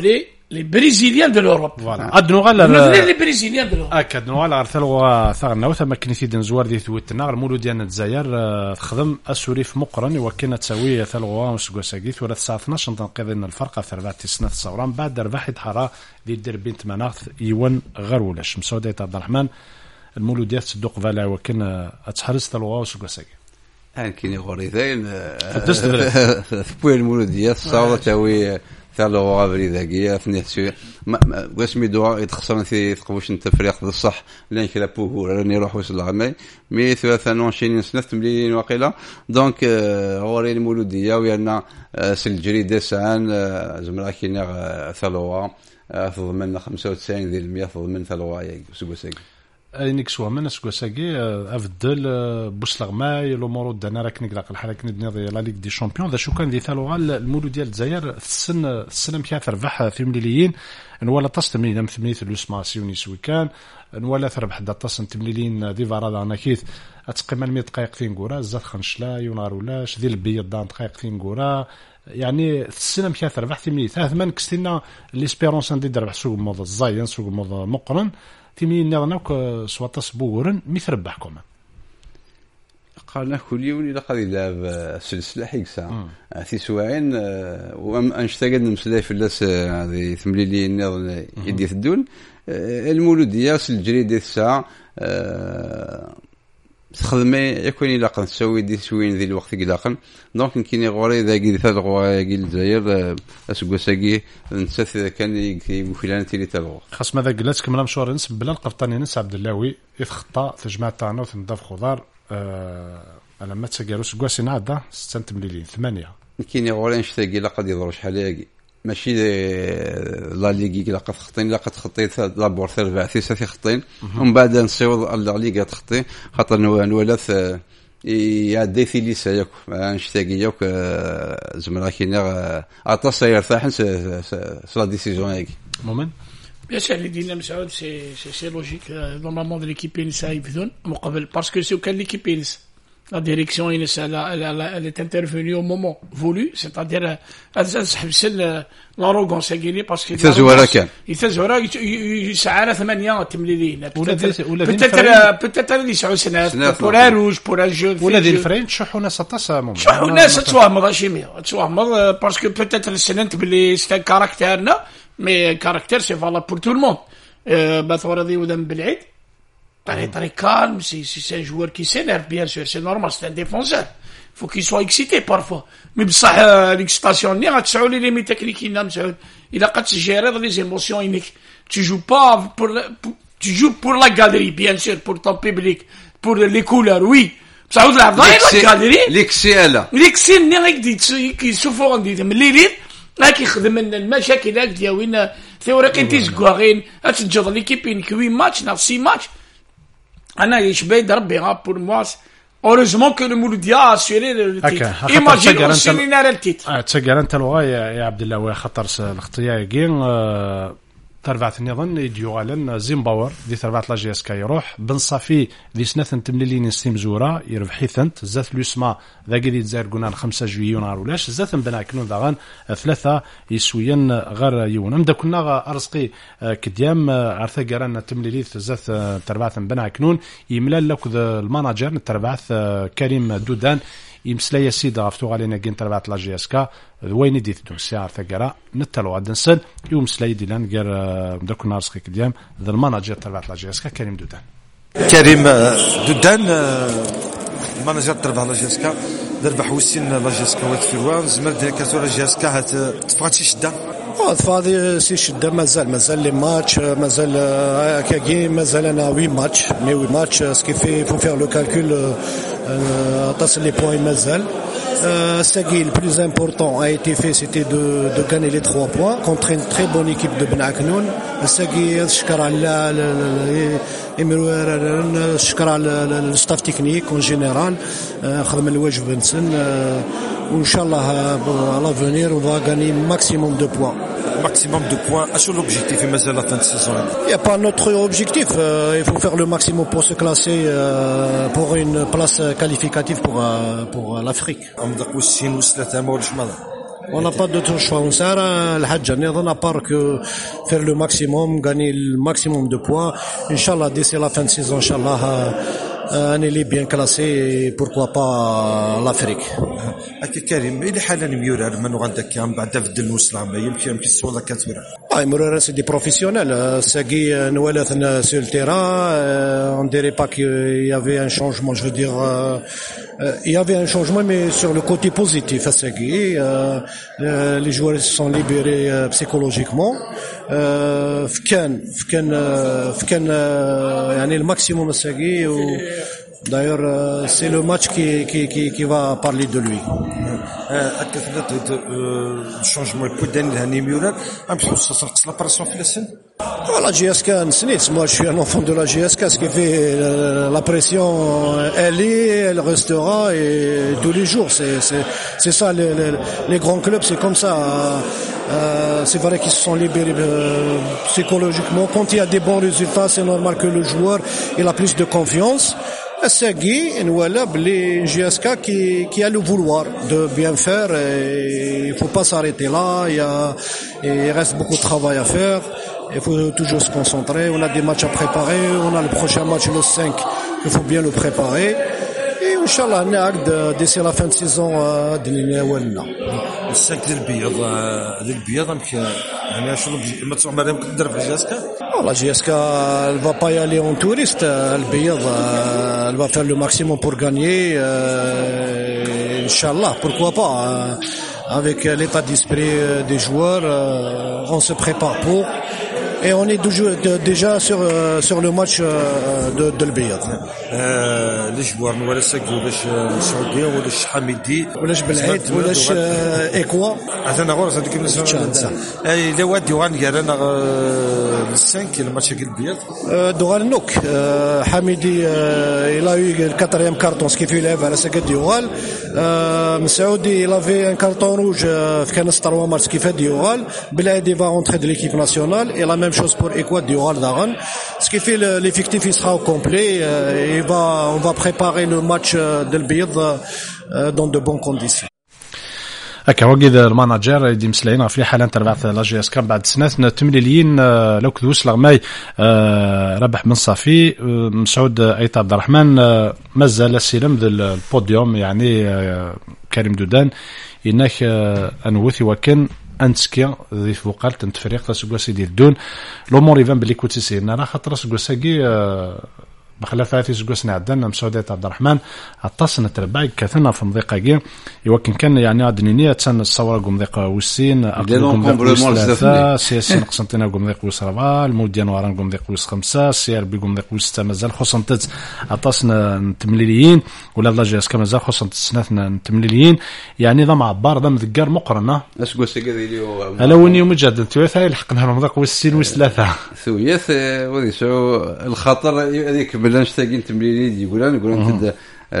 لي بريزيليان دو لوروب فوالا ادنو غال لي بريزيليان دو لوروب اكد نو غال ثلوا ثغنا وثما كنيتي دن زوار دي ثوتنا المولود ديال الجزائر تخدم اسوريف مقرن وكنا تساوي ثلوا وسكوساكيت ولا تسعة اثناش تنقيض الفرق في أربعة سنين الصوران بعد ربح حرا ديال دربين تمناخ يون غرولاش مسعود عبد الرحمن المولود ديال صدوق فالا وكنا تحرس ثلوا وسكوساكيت هان كاين غوري زين ثبوي المولود ديال الصوره تاوي ثالو غابري ذاكيه ثني تسوي واش ميدوا يتخسرن في ثقوش التفريق بصح لان كلا بوغو راني نروح وصل العمي مي ثلاثه وعشرين سنه مليون واقيلا دونك غوري المولوديه ويانا سجري سان زمرا كاين ثالو ضمن خمسة وتسعين ديال المية ضمن ثالو ياك سوغساكي اينيك سوا من سكوساكي افضل بوسلغماي لومورو دانا راك نقلق الحركه ندير لا ليغ دي شامبيون ذا شو كان دي ثالوغا المولود ديال الجزائر السن السنه مشى تربح في مليليين ولا تصمي لم ثمنيت لوسماسيوني سوي كان ولا تربح دا تصن تمليلين دي فارا انا كيت تقريبا مية دقائق في نغورا زاد خنشلا يونار ولاش ديال البيض دان دقائق في نغورا يعني السنه مشى تربح في مليت هذا من كستينا ليسبيرونس ندير دربح سوق موضه الزاين سوق موضه مقرن تيمي نغناك سوا تصبورن مثل ربحكم قالنا كل يوم الى قد يلعب سلسله حيكسا في سواعين وانشتاقد نمسلاي في اللاس هذه ثمليلي نض يدي الدول المولوديه الجري ديال الساعه تخدمي يكون الى قد تسوي دي سوين ذي الوقت يلاقن دونك كاين غوري ذاكي ثلاث غوايا الجزائر اسكوساكي نسات اذا كان فلان تيري تاعو خاص ماذا قلت كمل مشوار نس بلا القبطاني نس عبد اللاوي يخطا في جماعه تاعنا وتنضاف خضار أه انا ما تسقالو سكواسي نعدا ستة مليون ثمانية كاين غوري نشتاقي لا قد يضرب شحال ياكي ماشي لا ليغي لا قد خطين لا قد خطيت لابور ثلاثه ثلاثه في خطين ومن بعد نصيوض لا ليغا تخطي خاطر نولث يا دي في ليسا ياك نشتاقي ياك زمرا كاين اطاس يرتاح سلا ديسيجن ياك مومن بيان سور اللي دينا مسعود سي سي لوجيك نورمالمون دو ليكيب نسا يبدون مقابل باسكو سو كان ليكيب نسا la direction elle, elle, elle, elle est intervenue au moment voulu, c'est-à-dire elle l'arrogance parce qu'il يتزورا يسعى ثمانية تمليلين peut-être peut-être اللي يسعوا سنة pour un rouge pour un jeu ولا دي الفرين تشحونا ستة مهم تشحونا ستة ماشي مية تشحونا parce que peut-être السنة بلي c'est un caractère mais caractère c'est valable pour tout le monde بثورة ذي ودم بالعيد très très calme, c'est, c'est un joueur qui s'énerve, bien sûr, c'est normal, c'est un défenseur. Il faut qu'il soit excité parfois. Mais بصح l'excitation ni غتسعوا لي لي تكنيكي نعم مسعود. إلا قد تجيري les émotions uniques. Tu joues pas pour, pour tu joues pour la galerie, bien sûr, pour ton public, pour les couleurs, oui. بصح تلعب غير la galerie. ليكسيالا. ليكسي ني غيك دي كيسوفو عندي مليلين. راك يخدم المشاكل هاك ديالنا ثوريقي تيزكواغين تجد ليكيبين كوي ماتش نا سي ماتش. أنا يشبه دربي غا pour moi heureusement que le Mouloudia a assuré le titre. Imagine aussi il n'a le titre. تسجل أنت الوغاية يا عبد الله وخطر الاختيار جين تربعت النظام يديوغالن زيمباور دي تربعت لا جي اس كا يروح بن صافي دي سنة تمليلين ستيم زورا يربحي ثنت زات لوسما ذاك اللي تزاير قلنا خمسة جويون نهار ولاش زات بنا كنون داغان ثلاثة يسويا غير يون أمدا كنا أرزقي كديام عرثا قرانا تمليليت زات تربعت بنا كنون يملا لك الماناجر تربعت كريم دودان يمسلا يسيد عرفتو علينا كين تربعت لا جي اس كا وين ديت دون سيار ثقرا نتلو عاد نسل يوم سلاي ديلان غير داك النهار سقيك ديام ذا الماناجر تبعت لا جي اس كا كريم دودان كريم دودان ماناجر تبع لا جي اس كا دربح وسين لا جي اس كا وات في روان زمر ديال كاسو لا جي اس كا تفقد شي شده فاضي سي شده مازال مازال لي ماتش مازال كاكي مازال انا وي ماتش مي وي ماتش سكي في فو فير لو كالكول تصل لي بوين مازال Euh, le plus important a été fait, c'était de, de gagner les trois points contre une très bonne équipe de Ben Aknoun. Le staff technique en général, Inch'Allah, à l'avenir, on va gagner maximum de points. Maximum de points. À sur l'objectif, et à la fin de saison. Il n'y a pas notre objectif. Euh, il faut faire le maximum pour se classer euh, pour une place qualificative pour, euh, pour l'Afrique. On n'a pas d'autre choix. On sert à n'a pas que faire le maximum, gagner le maximum de points. Inch'Allah, d'ici la fin de saison, Inch'Allah, un élite bien classé et pourquoi pas l'Afrique. أكيد كريم إلى حالا ميورا من غندك كام بعد تبدل المسلم يمكن يمكن سوالا كاتورا. Ah, Mourara, c'est des professionnels. Sagui, Noualathan sur le terrain, on dirait pas qu'il y avait un changement. Je veux dire, euh, il y avait un changement, mais sur le côté positif à Sagui, euh, euh, les joueurs se sont libérés euh, psychologiquement. Euh, Fkan, Fkan, Fkan, yani le maximum à Sagui. D'ailleurs, euh, c'est le match qui, qui, qui, qui va parler de lui. الشونجمون البودان هاني ميورا ام تحس تنقص لا براسيون في السن La J S K, moi je suis un enfant de la J S K, ce qui fait euh, la pression, elle est, elle restera et tous les jours, c'est c'est c'est ça les, les, les grands clubs, c'est comme ça. Euh, c'est vrai qu'ils se sont libérés euh, psychologiquement. Quand il y a des bons résultats, c'est normal que le joueur il a plus de confiance. Sagui, voilà, les J S K qui, qui a le vouloir de bien faire et il faut pas s'arrêter là, il y a, il reste beaucoup de travail à faire, il faut toujours se concentrer, on a des matchs à préparer, on a le prochain match le cinq, il faut bien le préparer et Inch'Allah, نعقد d'ici la fin de saison de l'Inawalna. السنك ديال البيض ديال البيض يعني شنو ما تسمع مريم كدير في الجاسكا La J S K, elle va pas y aller en touriste, elle, elle va faire le maximum pour gagner, euh, Inch'Allah, pourquoi pas, hein. Avec l'état d'esprit des joueurs, euh, on se prépare pour, et on est déjà sur, sur le match de, de l'Biyad. لي جوار ولا ساكو ولاش سعوديه ولاش حميدي ولاش بالعيد ولاش ايكوا انا غور هذيك الناس اي لا وادي وغنقال انا السانك الماتش ديال البيض دوغال نوك حميدي il a eu le quatrième carton ce qui fait lève على ساكا ديوغال مسعودي il avait un carton rouge في كان ستار ماتش كيف ديوغال بالعيد va rentrer de l'équipe nationale et la même chose pour Ekwa Dioral Daran ce qui fait l'effectif il sera au complet et va on va préparer le match de l'Biyad dans de bonnes conditions. هكا وقيد الماناجر يدي مسلاين في حاله تربع لا جي اس كان بعد سنه تمليليين لو كدوس لغماي ربح بن صافي مسعود ايت عبد الرحمن مازال السلم ذا البوديوم يعني كريم دودان انك انوثي وكن انتسكي ذي فوقال تنتفريق تسقوسي ديال الدون الامور يبان بلي كنتي سيرنا راه خاطر سقوساكي بخلاف هذه سقوسنا عدنا مسعودات عبد الرحمن عطاسنا تربعي كثرنا في مضيقة يوكن كان يعني عدنينية تسن الصورة قمضيقة وسين أقل قمضيقة وس ثلاثة سياسي نقسنتنا قمضيقة وس ربعة الموديان واران قمضيقة وس خمسة سيار بي قمضيقة وس ستة مازال خصوصا تت عطاسنا تمليليين ولا لا جاس كما مازال خصوصا تسناتنا تمليليين يعني ذا معبار ذا مذكر مقرنة أسقوسي كذا اليوم ألا وني مجدد تويث هاي لحقنا مضيقة وسين وس ثلاثة ثويث وذي سو الخطر هذيك بلانش تاقين تمريري يقولون يقولون تد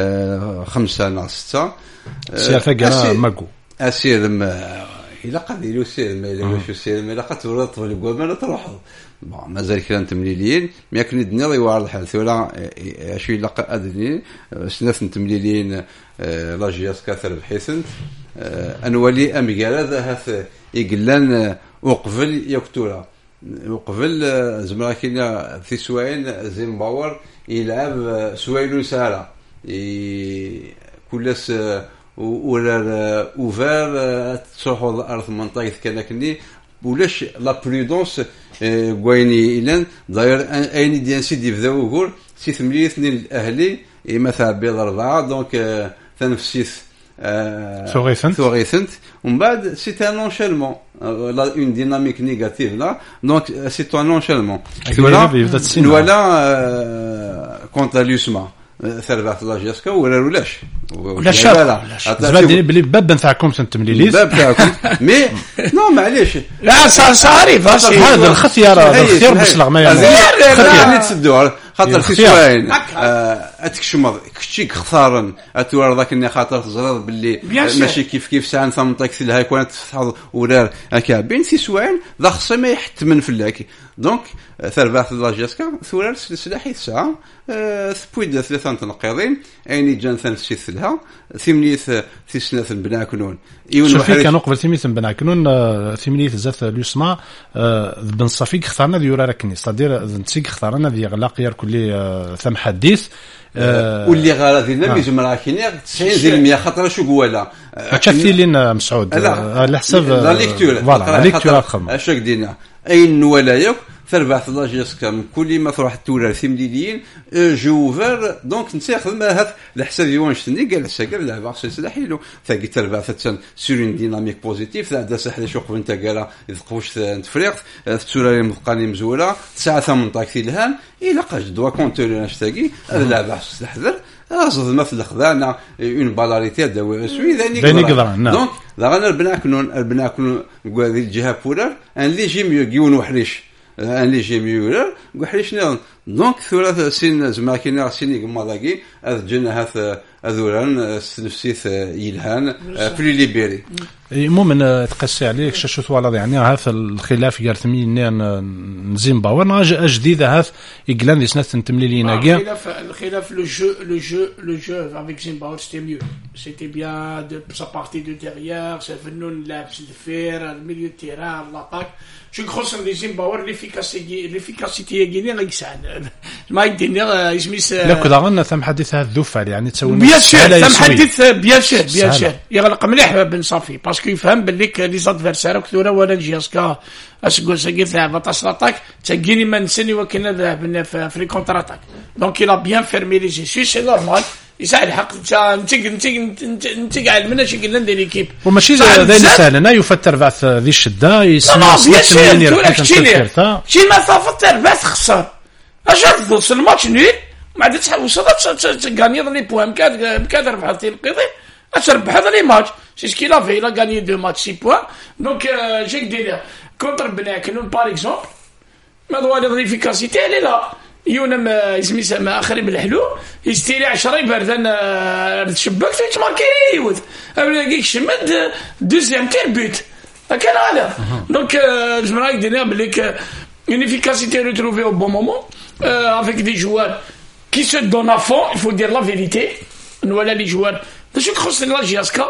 خمسة ناقص ستة سير فقرا ماكو أسير ما إلا قد يلو سير ما إلا وشو سير ما إلا قد تورط في الجوال ما لا تروح مازال كلام تمليلين ما يكن الدنيا يوارد الحال ثولا شوي لقى أدني سنة تمليلين لا جياس كثر بحيثنت أنولي أمجال هذا هث يقلن وقفل يكتورا وقبل زمرا كنا في سوين زيمباور يلعب سوين سهلة كلس ولا اوفر تروحوا الارض منطقه كان كني ولاش لا برودونس غويني الان داير اين ديانسي دي بداو يقول سي ثمانية اثنين الاهلي مثلا بيض اربعه دونك تنفسيث ثوريثنت ثوريثنت ومن بعد سي ان انشالمون لا اون ديناميك نيجاتيف لا دونك سي ان انشالمون ولا كونت لوسما ثلاث لا جاسكا ولا ولاش ولاش زبادي بلي باب نتاعكم تنتمليليز باب تاعكم مي نو معليش لا صاري فاسي هذا الخطيار هذا الخطيار باش لغمايه خطيار اللي تسدوها خاطر في سواين اتكشمض كشيك خسارن اتوار ذاك اللي خاطر تزرد باللي ماشي كيف كيف ساعه ثمنطك لها كانت تحفظ ورار هكا بين في سواين ذا خصه ما يحتمن في اللاكي دونك ثربات لاجاسكا ثورار السلاح الساعه ثبويد ثلاثه تنقيضين عيني جان ثلاث لها ثمنيث في سنه بناكنون شوفي كانوا قبل ثمنيث بناكنون ثمنيث زات لوسما بن صفيق اختارنا ديورا ركني صدير نتيك اختارنا دي غلاق يار كل ثم حديث أه واللي غاردينا بيجم راكيني تسعين بالمية خاطر شو قوالا شفتي لنا مسعود على حساب لا ليكتور فوالا ليكتور خدمه اش دينا اين ولايك ثربات لاجيسكا من كل ما تروح تولى ثمليين جوفر دونك نتاخذ ما هذا الحساب يوانشتني قال السكر لا باغ سي حلو ثقي ثربات تن سورين ديناميك بوزيتيف ذا سحل شوق انت قال يذقوش تفريق تسولا مقاني مزوله ساعه ثمنطاك لهان الى قاش دوا كونتور نشتاقي هذا لا باغ تحذر أصل ما في الخذانة une balarité de سوي ذاني قدران دونك ذا البناكنون البناكنون قال ذي الجهة بولر ان لي جيم يجيون وحريش ان لي جيم يولر وحريش نون دونك ثلاث سين زماكينا سيني مالاكي هذا جنا هذا هذولان نفسيت يلهان بلي ليبيري المهم تقسي عليك شاشو ثوالا يعني هذا الخلاف قال ثمين زيمباوي جديده هذا يقلان دي سنه تمليلينا كاع الخلاف الخلاف لو جو لو جو لو جو avec Zimbabwe c'était mieux c'était bien de sa partie de derrière ça venait لابس الفير الميليو تيران لاطاك شو خصنا دي زيمباوي ليفيكاسيتي ليفيكاسيتي يقيني غيسان ما يدينا يسميس لا كذا غنى ثم حديث هذا الذوفه يعني تسوي بيان سور ثم حديث بيان سور بيان سور يغلق مليح بن صافي باسكو يفهم باللي لي زادفيرسير كثوره ولا جياسكا اسكو ساكي ثابت تصلاتك تجيني ما نسني وكنا ذهبنا في لي كونتر اتاك دونك il a bien fermé les yeux سي نورمال يساعد الحق انت انت انت انت قاعد من شي قلنا ندير ليكيب وماشي ذا سهل انا يفتر بعث ذي الشده يسمع سمعت منين راه شي ما صافت بعث خسر اجا تدوس الماتش نيل ما عاد تحوس تغاني لي بوين بكاد بكاد ربحتي القضيه تربح هذا لي ماتش سي سكي لا في لا غاني دو ماتش سي بوين دونك جيك دير كونتر بناكنون باغ اكزومبل ما دوالي ليفيكاسيتي لي لا يونم اسمي سما اخر بالحلو يستيري عشرة يبردن الشباك تماركي يوث ابدا شمد دوزيام تير بوت كان هذا دونك جمراك دينا بليك une efficacité retrouvée au bon moment euh, avec des joueurs qui se donnent à fond, il faut dire la vérité. Voilà les joueurs. Je crois que c'est la Giasca,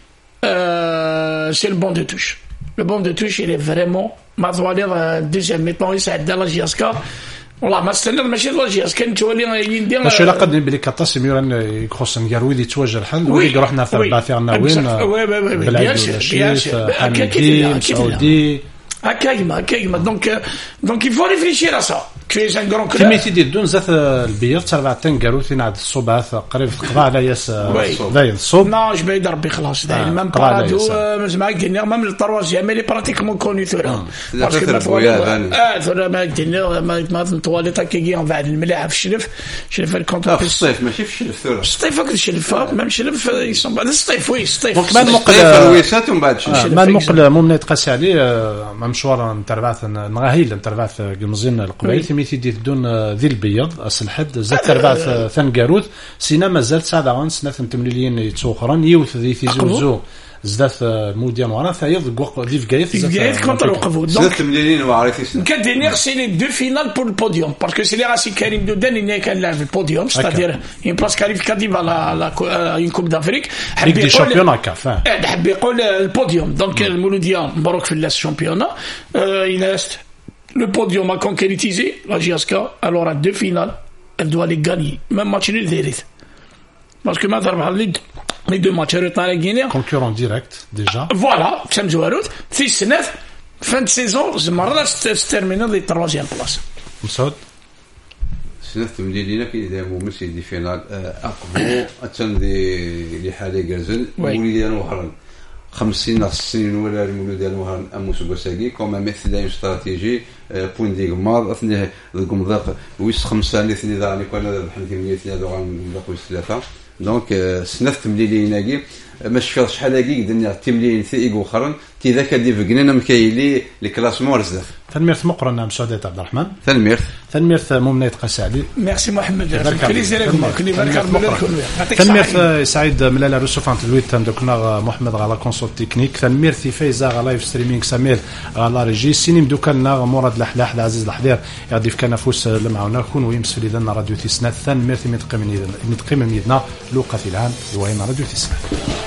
euh, c'est le banc de touche. Le banc de touche, il est vraiment, ma droite, deuxième mi-temps, il s'est dans la Giasca. والله ما استنى ماشي لاجياس كان تولي يندير ماشي لا قد بلي كطاس ميران يخص نقاروي دي توجه الحل وي روحنا في الباثيرنا وين بالعيد حمدي مسعودي هكايما هكايما دونك دونك il faut réfléchir à ça tu es un grand club كميتي دي دون زات البيض تربع تنقرو في نعد الصباث قريب تقضى على ياس ذاي الصوب لا جو بعيد ربي خلاص داير مام بارادو مزمعك دينا مام التروازيام اللي براتيكمون كوني ثورا باسكو اه ثورا ما دينا ما طواليت هكاكي بعد الملاعب في الشلف شلف الكونتر في الصيف ماشي في الشلف ثورا الصيف وقت الشلف مام شلف يصوم بعد الصيف وي الصيف دونك ما نقل رويسات ومن بعد الشلف ما نقل ممن يتقاس عليه مشوار نتربعث نغاهيل نتربعث قمزين القبيل ثميتي دي دون ذي البيض اصل حد زاد تربعث ثنقاروث سينا مازال ساعه وان سنه تمليليين يتسوخران يوث ذي في زوزو زدات الموديان ورا ثايض وقف ذي فكايت فكايت كونتر وقفوا دونك تمليليين وعرفتي كان دينيغ سي لي دو فينال بور البوديوم باسكو سي لي راسي كريم دودان اللي كان لاعب البوديوم ستادير ان بلاس كاليفيكاتيف على اون كوب دافريك حب يقول شامبيون كاف حب يقول البوديوم دونك المولوديا مبروك في اللاس شامبيون il reste le podium a concrétisé la G S K alors à deux finales elle doit les gagner même match nul d'élite parce que maintenant les deux matchs retard à Guinée concurrent direct déjà voilà Sam Zouarout six neuf fin de saison Zmarla se termine les troisième place Moussaoud سنة تمديدينا كي دائما ممثل دي فينال أقبو أتن دي لحالي جرزل مولديان وهران خمسين سنين ولا المولوديان وهران أموس بساقي كما مثل استراتيجي بوين دي قماض أثني القمضاق ويس خمسة اثني ذا كنا بحال كيما اثني ذا قمضاق ويس ثلاثة دونك سنة تمديدينا كي مش في شحال هكي قدرنا تملين ثقيق وخرن كذا كدي فقننا مكايلي الكلاسمون رزاف. تنميرت مقرنا مسعودة عبد الرحمن. تنميرت تنميرت ممنيت قسالي. ميرسي محمد. تنميرت سعيد ملالا روسوفانت الويت دوكنا محمد على كونسول تكنيك. تنميرت فايزا على لايف ستريمينغ سمير على ريجي سينيم دوكنا مراد الحلاح العزيز الحضير يضيف كان فوس لمعنا كون ويمس في لنا راديو تسنات. تنميرت متقيم متقيم ميدنا لوقا في العام وين راديو تسنات.